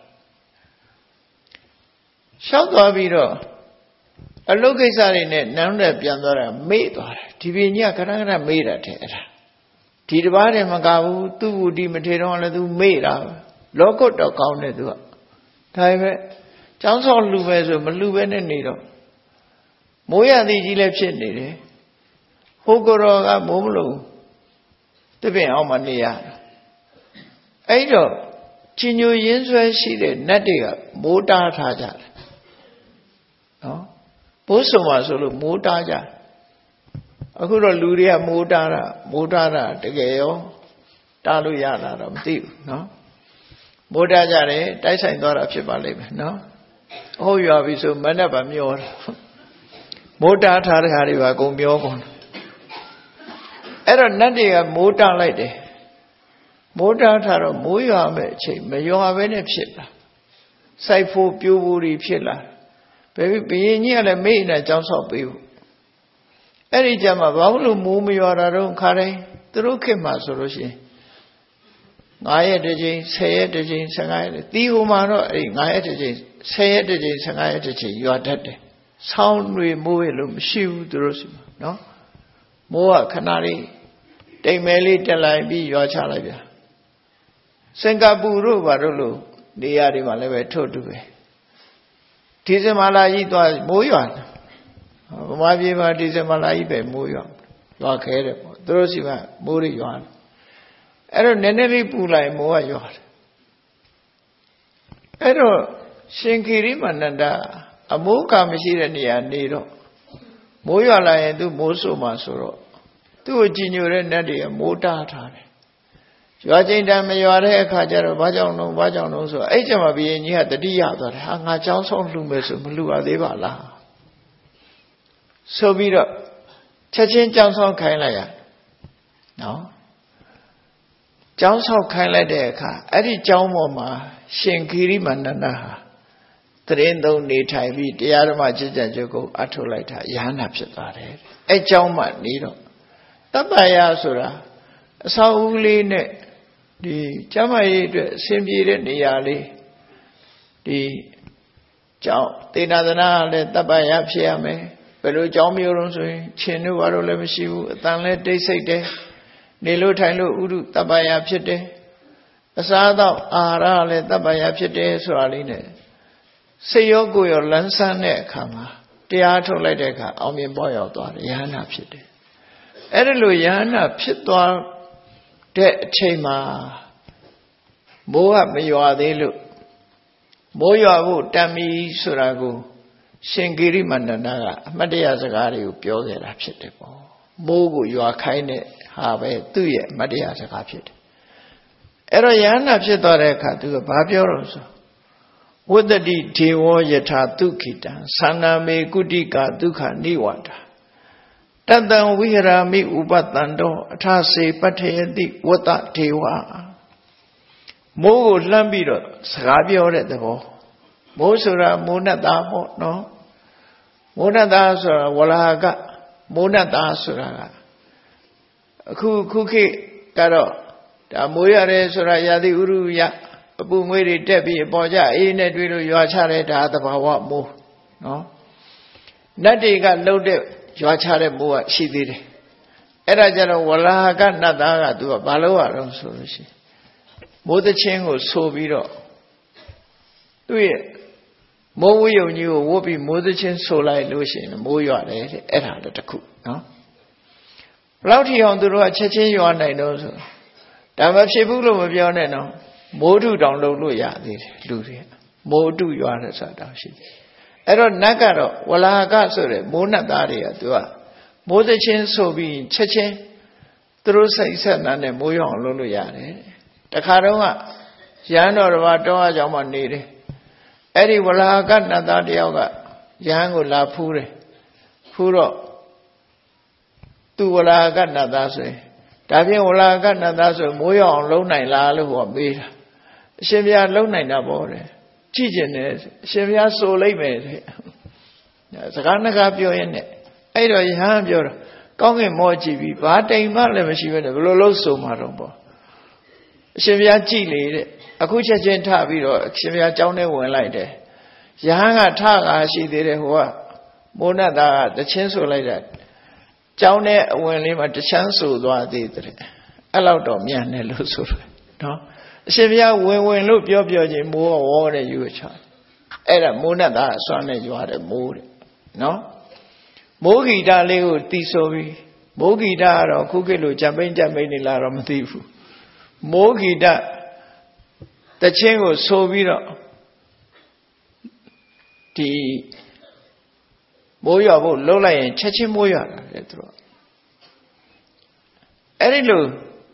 ရှောက်သွားပြီးတော့အလုတ်ကိစ္စတွေနဲ့နန်းတဲ့ပြန်သွားတာမေ့သွားတယ်ဒီပင်ကြီးကခဏခဏမေ့တာတဲ့အဲ့ဒါဒီတစ်ပါးတည်းမကဘူးသူ့ဝတီမထေတော့လည်းသူမေ့တာလောကုတ်တော့ကောင်းတယ်သူကဒါပေမဲ့ကျောင်းဆောင်လှူပဲဆိုမလှူပဲနဲ့နေတော့မိုးရသည်ကြီးလည်းဖြစ်နေတယ်ဟိုကိုရောကမိုးမလို့တပည့်အောင်မနေရအဲ့တော့ချင်းညိုရင်းဆွဲရှိတဲ့နတ်တွေကမိုးတားထားကြတယ်နော်ဘိုးဆုံပါဆိုလို့မိုးတားကြအခုတော့လူတွေကမိုးတားတာမိုးတားတာတကယ်ရောတားလို့ရတာတော့မသိဘူးနော်မိုးတားကြတယ်တိုက်ဆိုင်သွားတာဖြစ်ပါလိမ့်မယ်နော်ဟုတ်ရွာပြီဆိုမနဲ့ပါမျောတာမိုးတားထားတဲ့ဟာတွေပါအကုန်မျောကုန်အဲ့တော့နတ်တွေကမိုးတားလိုက်တယ်မိုးတားထားတော့မိုးရွာမဲ့အချိန်မရွာဘဲနဲ့ဖြစ်လာစိုက်ဖို့ပြိုးဖို့တွေဖြစ်လာဘယ်ဘရင်ကြီးကလည်းမိတ်နဲ့ကြောင်းဆောက်ပေးဖို့အဲ့ဒီကြမှာဘာလို့မိုးမရွာတာတော့ခါတိုင်းသူတို့ခေတ်မှာဆိုလို့ရှိရင်ငါးရက်တစ်ချိန်ဆယ်ရက်တစ်ချိန်ဆယ်ငါးရက်တီးဟိုမှာတော့အဲ့ငါးရက်တစ်ချိန်ဆယ်ရက်တစ်ချိန်ဆယ်ငါးရက်တစ်ချိန်ရွာတတ်တယ်ဆောင်းတွေမိုးရလို့မရှိဘူးသူတို့စီမှာနော်မိုးကခဏလေးတိမ်မဲလေးတက်လိုက်ပြီးရွာချလိုက်ပြန်စင်ကာပူတို့ဘာတို့လို့နေရာတွေမှာလည်းပဲထို့တူပဲဒီဇင်ဘာလကြီးသွားမိုးရွာဗမာပြည်မှာဒီဇင်ဘာလကြီးပဲမိုးရွာရွာခဲတယ်ပေါ့သူတို့စီကမိုးတွေရွာတယ်အဲ့တော့နည်းနည်းလေးပူလိုက်မိုးကရွာတယ်အဲ့တော့ရှင်ခိရိမန္တအမိုးကမရှိတဲ့နေရာနေတော့မိုးရွာလာရင်သူမိုးဆိုမှဆိုတော့သူ့ကိုကြည်ညိုတဲ့နတ်တွေကမိုးတားထားတယ်ရွာချိန်တန်မရွာတဲ့အခါကျတော့ဘာကြောင့်လုံးဘာကြောင့်လုံးဆိုအဲ့ကျမှဘုရင်ကြီးကတတိယသွားတယ်ဟာငါเจ้าဆောင်လှူမယ်ဆိုမလှူရသေးပါလားဆိုပြီးတော့ချက်ချင်းเจ้าဆောင်ခိုင်းလိုက်ရနော်เจ้าဆောင်ခိုင်းလိုက်တဲ့အခါအဲ့ဒီเจ้าပေါ်မှာရှင်ခိရိမန္တနာဟာတရင်သုံးနေထိုင်ပြီးတရားဓမ္မကျင့်ကြံကြုတ်ကိုအထုတ်လိုက်တာယဟနာဖြစ်သွားတယ်အဲ့เจ้าမှနေတော့တပ္ပယဆိုတာအဆောက်အဦလေးနဲ့ဒီကျမ်းမာရေးအတွက်အဆင်ပြေတဲ့နေရာလေးဒီကျောင်းသေနာသနာလည်းတပ္ပယဖြစ်ရမယ်ဘယ်လိုကျောင်းမျိုးလုံးဆိုရင်ရှင်တို့ဘာလို့လည်းမရှိဘူးအတန်လည်းတိတ်ဆိတ်တယ်နေလို့ထိုင်လို့ဥရုတပ္ပယဖြစ်တယ်အစားတော့အာဟာရလည်းတပ္ပယဖြစ်တယ်ဆိုတာလေးနဲ့စိတ်ရောကိုယ်ရောလန်းဆန်းတဲ့အခါမှာတရားထုတ်လိုက်တဲ့အခါအောင်မြင်ပေါ်ရောက်သွားတယ်ယဟနာဖြစ်တယ်အဲ့ဒါလိုယဟနာဖြစ်သွားတဲ့အချိန်မှာမိုးကမရွာသေးလို့မိုးရွာဖို့တန်ပြီဆိုတာကိုရှင်ဂိရိမန္တနာကအမှတ်တရစကားတွေကိုပြောခဲ့တာဖြစ်တယ်ပေါ့မိုးကိုရွာခိုင်းတဲ့ဟာပဲသူ့ရဲ့အမှတ်တရစကားဖြစ်တယ်အဲ့တော့ယဟနာဖြစ်သွားတဲ့အခါသူကဘာပြောတော့ဆိုဝတ္တတိဒေဝယထာဒုခိတံသန္နာမေကုတိကာဒုက္ခနိဝတ္တာတတံဝိဟရာမိဥပတန္တောအထာစေပတ္ထယတိဝတ္တဒေဝမိုးကိုလှမ်းပြီးတော့စကားပြောတဲ့သဘောမိုးဆိုတာမိုးနဲ့သားပေါ့နော်မိုးနဲ့သားဆိုတာဝလာကမိုးနဲ့သားဆိုတာကအခုခုခေတ်ကတော့ဒါမိုးရတယ်ဆိုတာရာသီဥတုရအပူငွေတွေတက်ပြီးအပေါ်ကျအေးနဲ့တွေ့လို့ရွာချတဲ့ဒါသဘာဝမိုးနော်နတ်တွေကလှုပ်တဲ့ရွာချတဲ့မိုးကရှိသေးတယ်အဲ့ဒါကြတော့ဝလာကနတ်သားကသူကဘာလို့ရတော့ဆိုလို့ရှိရင်မိုးသချင်းကိုဆိုပြီးတော့သူ့ရဲ့မိုးဝယုံကြီးကိုဝတ်ပြီးမိုးသချင်းဆိုလိုက်လို့ရှိရင်မိုးရွာတယ်တဲ့အဲ့ဒါလည်းတစ်ခုနော်ဘယ်လောက်ထိအောင်သူတို့ကချက်ချင်းရွာနိုင်တော့ဆိုဒါမဖြစ်ဘူးလို့မပြောနဲ့နော်မိုးထုတောင်လုပ်လို့ရသေးတယ်လူတွေမိုးထုရွာတယ်ဆိုတာရှိတယ်အဲ့တော့နတ်ကတော့ဝလာကဆိုတဲ့မိုးနတ်သားတွေကသူကမိုးသချင်းဆိုပြီးချက်ချင်းသူတို့စိတ်ဆက်နဲ့မိုးရွာအောင်လုပ်လို့ရတယ်တခါတော့ကရဟန်းတော်တစ်ပါးတောအကြောင်းမှနေတယ်အဲ့ဒီဝလာကနတ်သားတယောက်ကရဟန်းကိုလာဖူးတယ်ဖူးတော့သူဝလာကနတ်သားဆိုရင်ဒါဖြင့်ဝလာကနတ်သားဆိုမိုးရွာအောင်လုပ်နိုင်လားလို့ဟောမေးတာအရှင်ဘုရားလုပ်နိုင်တာပေါ့တဲ့ကြည့်ကျင်တယ်အရှင်ဘုရားဆိုလိုက်မယ်တဲ့စကားနှကားပြောရင်နဲ့အဲ့တော့ယဟန်ပြောတော့ကောင်းကင်မောကြည့်ပြီးဘာတိမ်မှလည်းမရှိပဲနဲ့ဘယ်လိုလုပ်ဆိုမှာတော့ပေါ့အရှင်ဘုရားကြည့်လေတဲ့အခုချက်ချင်းထပြီးတော့အရှင်ဘုရားကြောင်းထဲဝင်လိုက်တယ်ယဟန်ကထကားရှိသေးတယ်ဟိုကမိုးနတ်သားကတချင်းဆိုလိုက်တာကြောင်းထဲအဝင်လေးမှာတချမ်းဆိုသွားသေးတယ်အဲ့လောက်တော့မြန်တယ်လို့ဆိုတယ်နော်အရှင်ဘုရားဝင်ဝင်လို့ပြောပြောချင်းမိုးဝေါ်တဲ့ယူချအဲ့ဒါမိုးနတ်သားအစွမ်းနဲ့ရွာတယ်မိုးတဲ့နော်မိုးဂီတလေးကိုတီးဆိုပြီးမိုးဂီတကတော့ခုခေတ်လိုကြံပိန်ကြံပိန်နေလာတော့မသိဘူးမိုးဂီတတချင်းကိုဆိုပြီးတော့ဒီမိုးရွာဖို့လှုပ်လိုက်ရင်ချက်ချင်းမိုးရွာတာလေသူတို့အဲ့ဒီလို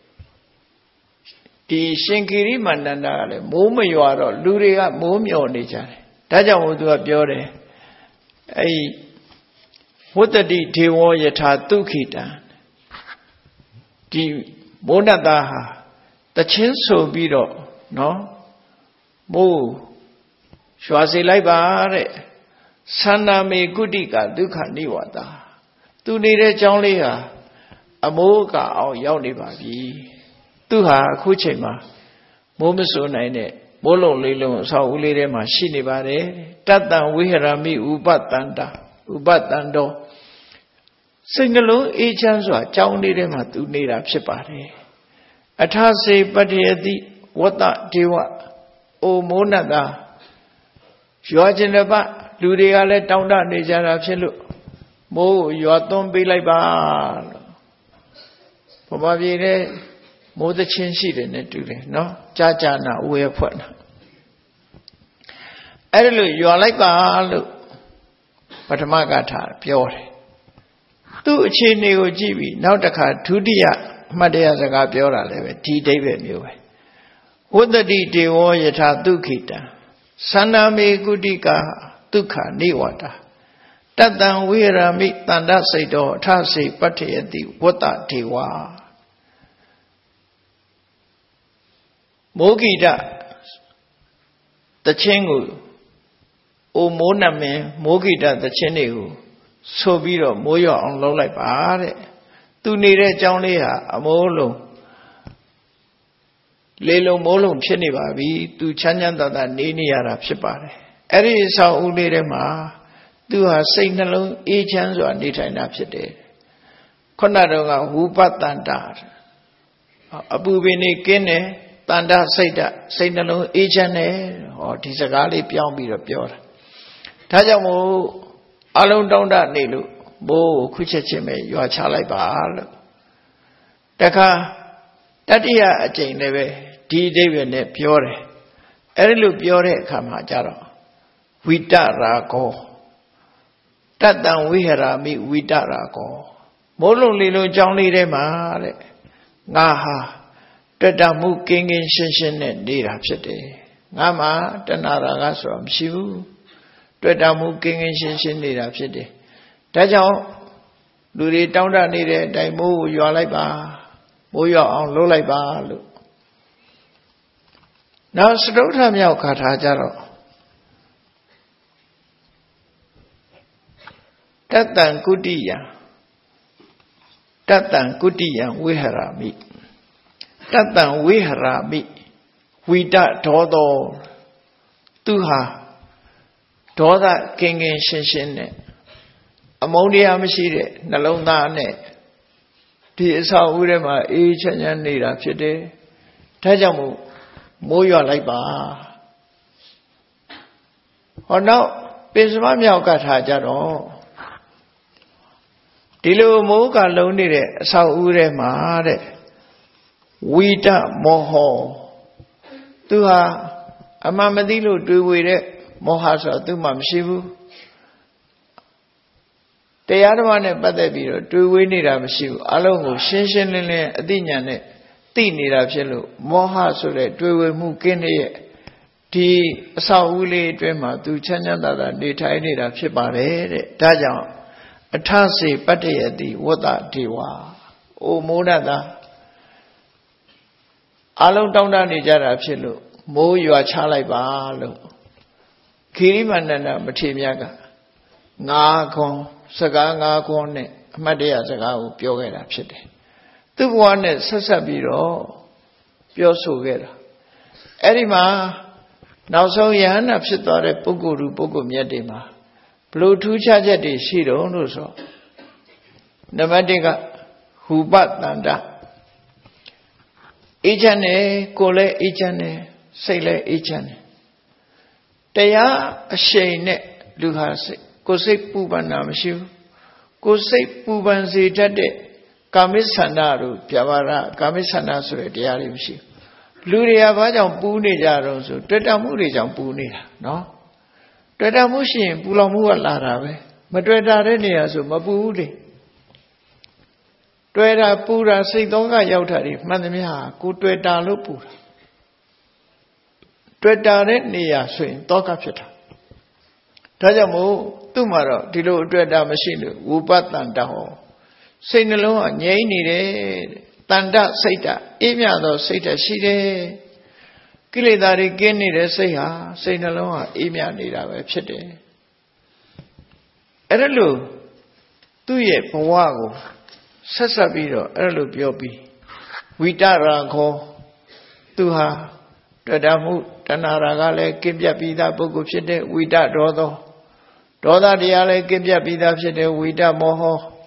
ဒီရှင်ကိရိမန္တန္တာကလည်းမိုးမရွာတော့လူတွေကမိုးမျောနေကြတယ်ဒါကြောင့်မို့သူကပြောတယ်အဲ့ဝတ္တတိဒေဝယထာဒုခိတံဒီမိုးနတ်သားဟာတချင်းဆိုပြီးတော့နော်မိုးရွာစေလိုက်ပါတဲ့သန္နာမေကုတိကဒုက္ခနိဝတ္တာသူနေတဲ့ကျောင်းလေးဟာအမိုးကအောင်ရောက်နေပါပြီသူဟာအခုချိန်မှာမိုးမစိုးနိုင်တဲ့မိုးလုံးလေးလုံးအဆောက်အဦလေးထဲမှာရှိနေပါတယ်တတ္တံဝိဟရမိဥပတန္တာဥပတန္တောစိတ်နှလုံးအေးချမ်းစွာကြောင်းလေးထဲမှာသူနေတာဖြစ်ပါတယ်အထာစေပတ္တယတိဝတ္တဒေဝအိုမိုးနတ်သားရွာကျင်တဲ့ပလူတွေကလည်းတောင်းတနေကြတာဖြစ်လို့မိုးကိုရွာသွန်းပေးလိုက်ပါလို့ဘာပြေတဲ့မိုးသချင်းရှိတယ်နဲ့တူတယ်နော်ကြာကြာနာဝေဖွက်နာအဲ့လိုရွာလိုက်ပါလို့ပထမကထာပြောတယ်သူ့အခြေအနေကိုကြည့်ပြီးနောက်တစ်ခါဒုတိယအမှတ်တရစကားပြောတာလည်းပဲဒီအိဗယ်မျိုးပဲဝတ္တတိတေဝယထာဒုက္ခိတံသန္နာမေကုတိကာဒုက္ခနိဝတ္တာတတံဝိရမိတန္တစိတ်တော်အထစိပဋ္ဌယတိဝတ္တဒေဝမောဂိတတခြင်းကိုအိုမိုးနမင်းမောဂိတတခြင်းတွေကိုဆိုပြီးတော့မိုးရွာအောင်လုပ်လိုက်ပါတဲ့သူနေတဲ့ကျောင်းလေးဟာအမိုးလုံးလေလုံးမိုးလုံးဖြစ်နေပါပြီသူချမ်းချမ်းသာသာနေနေရတာဖြစ်ပါတယ်အဲ့ဒီအဆောင်ဦးလေးထဲမှာသူဟာစိတ်နှလုံးအေးချမ်းစွာနေထိုင်တာဖြစ်တယ်ခုနတော့ကဝုပတန္တာအပူပင်နေကင်းတယ်တန္တစိတ်ဓာတ်စိတ်နှလုံးအေးချမ်းတယ်ဟောဒီစကားလေးပြောင်းပြီးတော့ပြောတာဒါကြောင့်မို့အလုံးတောင်းတနေလို့ဘိုးခုချက်ချင်းပဲရွာချလိုက်ပါလို့တခါတတိယအကြိမ်လည်းပဲဒီအဓိပ္ပာယ်နဲ့ပြောတယ်အဲ့ဒီလိုပြောတဲ့အခါမှာကြတော့ဝိတရာကောတတံဝိဟရာမိဝိတရာကောမိုးလုံးလေးလုံးကြောင်းလေးထဲမှာတဲ့ငါဟာတွေ့တာမှုကင်းကင်းရှင်းရှင်းနဲ့နေတာဖြစ်တယ်ငါမှတဏှာရာဂဆိုတာမရှိဘူးတွေ့တာမှုကင်းကင်းရှင်းရှင်းနေတာဖြစ်တယ်ဒါကြောင့်လူတွေတောင်းတနေတဲ့အတိုင်းမိုးကိုရွာလိုက်ပါမိုးရွာအောင်လုပ်လိုက်ပါလို့နောက်စတုထမြောက်ခါထားကြတော့တတံကုတိယံတတံကုတိယံဝိဟရာမိတတံဝိဟရာမိဝိတဒေါသောသူဟာဒေါသကင်းကင်းရှင်းရှင်းနဲ့အမုန်းတရားမရှိတဲ့နှလုံးသားနဲ့ဒီအဆောက်အဦထဲမှာအေးချမ်းချမ်းနေတာဖြစ်တယ်ဒါကြောင့်မို့မိုးရွာလိုက်ပါဟောနောက်ပိစမမြောက်ကထားကြတော့ဒီလိုမိုးကလုံးနေတဲ့အဆောက်အဦထဲမှာတဲ့ဝိတမောဟသူဟာအမှန်မသိလို့တွေးဝေတဲ့မောဟဆိုတော့သူမှမရှိဘူးတရားဓမ္မနဲ့ပတ်သက်ပြီးတော့တွေးဝေးနေတာမရှိဘူးအလုံးကိုရှင်းရှင်းလင်းလင်းအသိဉာဏ်နဲ့သိနေတာဖြစ်လို့မောဟဆိုတဲ့တွေးဝေမှုကင်းတဲ့ဒီအဆောက်အဦလေးအတွင်းမှာသူချမ်းချမ်းသာသာနေထိုင်နေတာဖြစ်ပါတယ်တဲ့ဒါကြောင့်အထစေပတ္တယတိဝတ္တဒေဝအိုမိုးနတ်သားအလုံးတောင်းတနေကြတာဖြစ်လို့မိုးရွာချလိုက်ပါလို့ခိရိမန္တနာမထေရမြတ်ကငါးခွန်းစကားငါးခွန်းနဲ့အမှတ်တရစကားကိုပြောခဲ့တာဖြစ်တယ်သူ့ဘဝနဲ့ဆက်ဆက်ပြီးတော့ပြောဆိုခဲ့တာအဲ့ဒီမှာနောက်ဆုံးယဟန္တာဖြစ်သွားတဲ့ပုဂ္ဂိုလ်လူပုဂ္ဂိုလ်မြတ်တွေမှာဘလို့ထူးခြားချက်တွေရှိတော့လို့ဆိုနံပါတ်တစ်ကဟူပတန္တအေးချမ်းတယ်ကိုယ်လည်းအေးချမ်းတယ်စိတ်လည်းအေးချမ်းတယ်တရားအရှိန်နဲ့လူဟာစိတ်ကိုယ်စိတ်ပူပန်တာမရှိဘူးကိုယ်စိတ်ပူပန်စေတတ်တဲ့ကာမိဆန္ဒတို့ပြဘာရကာမိဆန္ဒဆိုတဲ့တရားတွေမရှိဘူးလူတွေကဘာကြောင့်ပူနေကြတော့ဆိုတွေ့တာမှုတွေကြောင့်ပူနေတာနော်တွေ့တာမှုရှိရင်ပူလောင်မှုကလာတာပဲမတွေ့တာတဲ့နေရာဆိုမပူဘူးလေတွေ့တာပူတာစိတ်သုံးကရောက်တာဒီမှန်သမျှကိုတွေ့တာလို့ပူတာတွေ့တာတဲ့နေရာဆိုရင်တောကဖြစ်တာဒါကြောင့်မို့သူ့မှာတော့ဒီလိုတွေ့တာမရှိလို့ဝုပတန္တဟောစိတ်နှလုံးကငြိမ့်နေတယ်တန္တစိတ်ဓာတ်အေးမြသောစိတ်ဓာတ်ရှိတယ်ကိလေသာတွေကင်းနေတဲ့စိတ်ဟာစိတ်နှလုံးဟာအေးမြနေတာပဲဖြစ်တယ်အဲ့ဒါလို့သူ့ရဲ့ဘဝကိုဆက်ဆက်ပြီးတော့အဲ့လိုပြောပြီးဝိတရာခောသူဟာတွေ့တာမှုတဏှာရာကလည်းကင်းပြတ်ပြီးသားပုဂ္ဂိုလ်ဖြစ်တဲ့ဝိတဒေါသောဒေါသတရားလည်းကင်းပြတ်ပြီးသားဖြစ်တဲ့ဝိတမောဟ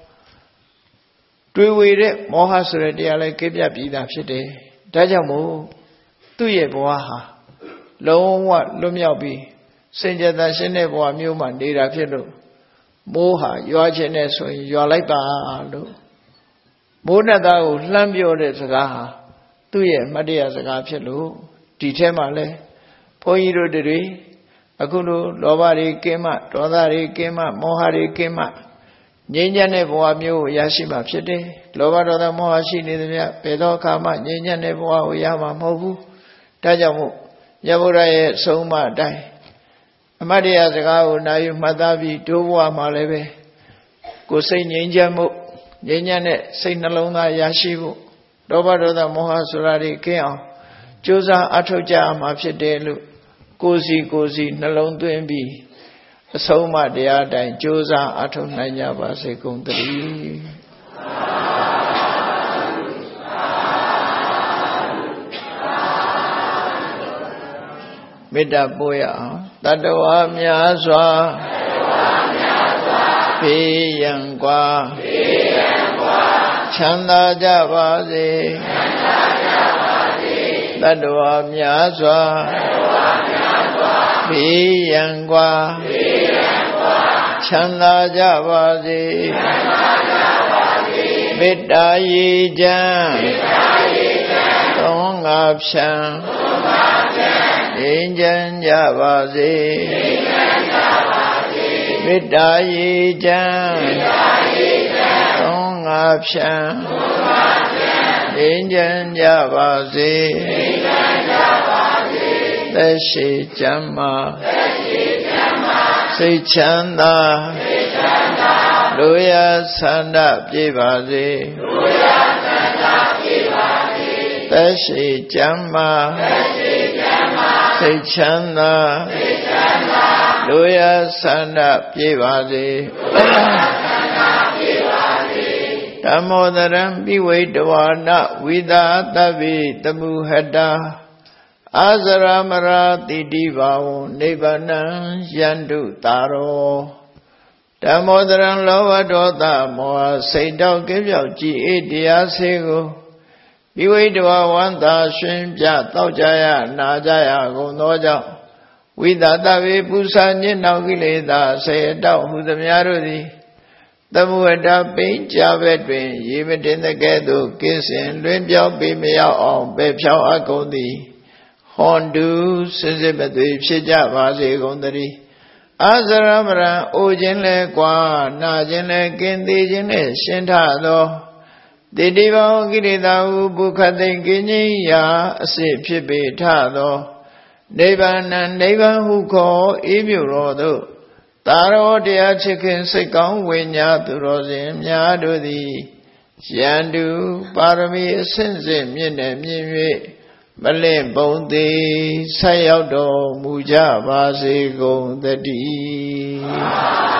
တွေးဝေတဲ့မောဟဆိုတဲ့တရားလည်းကင်းပြတ်ပြီးသားဖြစ်တယ်ဒါကြောင့်မို့သူ့ရဲ့ဘဝဟာလုံးဝလွတ်မြောက်ပြီးစင်ကြယ်သာရှင်းတဲ့ဘဝမျိုးမှာနေတာဖြစ်လို့မိုးဟာရွာခြင်းနဲ့ဆိုရင်ရွာလိုက်ပါလို့မိုးနဲ့သားကိုလှမ်းပြောတဲ့စကားဟာသူ့ရဲ့မတရားစကားဖြစ်လို့ဒီထဲမှာလဲဘုန်းကြီးတို့တွေအခုလိုလောဘတွေကင်းမှဒေါသတွေကင်းမှမောဟတွေကင်းမှငြိမ်းချမ်းတဲ့ဘဝမျိုးကိုရရှိမှဖြစ်တယ်လောဘဒေါသမောဟရှိနေသမျှဘယ်သောအခါမှငြိမ်းချမ်းတဲ့ဘဝကိုရမှာမဟုတ်ဘူးဒါကြောင့်မို့မြတ်ဗုဒ္ဓရဲ့အဆုံးအမအတိုင်းအမတ်တရားစကားကိုနာယူမှတ်သားပြီးဒုဘဝမှာလည်းပဲကိုယ်စိတ်ငြိမ်းချမ်းမှုငြိမ်းချမ်းတဲ့စိတ်နှလုံးသားရရှိဖို့ဒေါဘဒေါသမောဟဆိုတာတွေကင်းအောင်ကြိုးစားအထောက်ကြမှာဖြစ်တယ်လို့ကိုယ်စီကိုယ်စီနှလုံးသွင်းပြီးအဆုံးအမတရားအတိုင်းကြိုးစားအထောက်နိုင်ကြပါစေကုန်သတည်းမေတ္တာပို့ရအောင်တတ္တဝါများစွာဖေးရန်กว่าချမ်းသာကြပါစေတတ္တဝါများစွာဖေးရန်กว่าချမ်းသာကြပါစေမေတ္တာရေချမ်းသုံးငါဖြံငြိမ်းချမ်းကြပါစေမေတ္တာရေချမ်းသုံးငါဖြံငြိမ်းချမ်းကြပါစေသက်ရှိချမ်းသာစိတ်ချမ်းသာလူရဆန္ဒပြေပါစေသက်ရှိချမ်းသာစိတ်ချမ်းသာလူရဆန္ဒပြေပါစေဓမ္မောတရံပိဝိတဝါနဝိသာတဗ္ဗိတမုဟတာအာဇရမရာတိတိဘာဝနိဗ္ဗာနံယန္တုတာရောဓမ္မောတရံလောဘဒေါသမောဟစိတ်တောက်ကင်းပြောက်ကြည်အေးတရားစေကိုပိဝိတဝါဝန္တာရှင်ပြတောက်ကြရနာကြရကုန်သောကြောင့်ဝိသတဝေပု္ပ္ပာညစ်နောက်ကိလေသာဆေတောက်ဟုသမျှတို့သည်သမုဝတ္တပိဉ္ကြဘက်တွင်ရေမတင်တဲ့ကဲ့သို့ကိစ္စင်လွင်ပြောင်းပြီးမရောက်အောင်ပဲဖြောင်းအပ်ကုန်သည်ဟွန်တုစစ်စစ်မသွေဖြစ်ကြပါစေကုန်သတည်းအာဇရမရံအိုခြင်းလဲကွာနာခြင်းလဲကင်းသေးခြင်းလဲရှင်းထသောတိတိဘောကိရိတာဟုဘုခတိကင်းကြီးရာအစစ်ဖြစ်ပေထသောနိဗ္ဗာန်နိဗ္ဗာန်ဟုခေါ်အေးမြတော်သို့သာရောတရားချစ်ခင်စိတ်ကောင်းဝိညာသူတော်စင်များတို့သည်ယန္တုပါရမီအစဉ်စဉ်မြင့်နေမြင့်၍မလင့်ပုံသေးဆက်ရောက်တော်မူကြပါစေကုန်သတည်း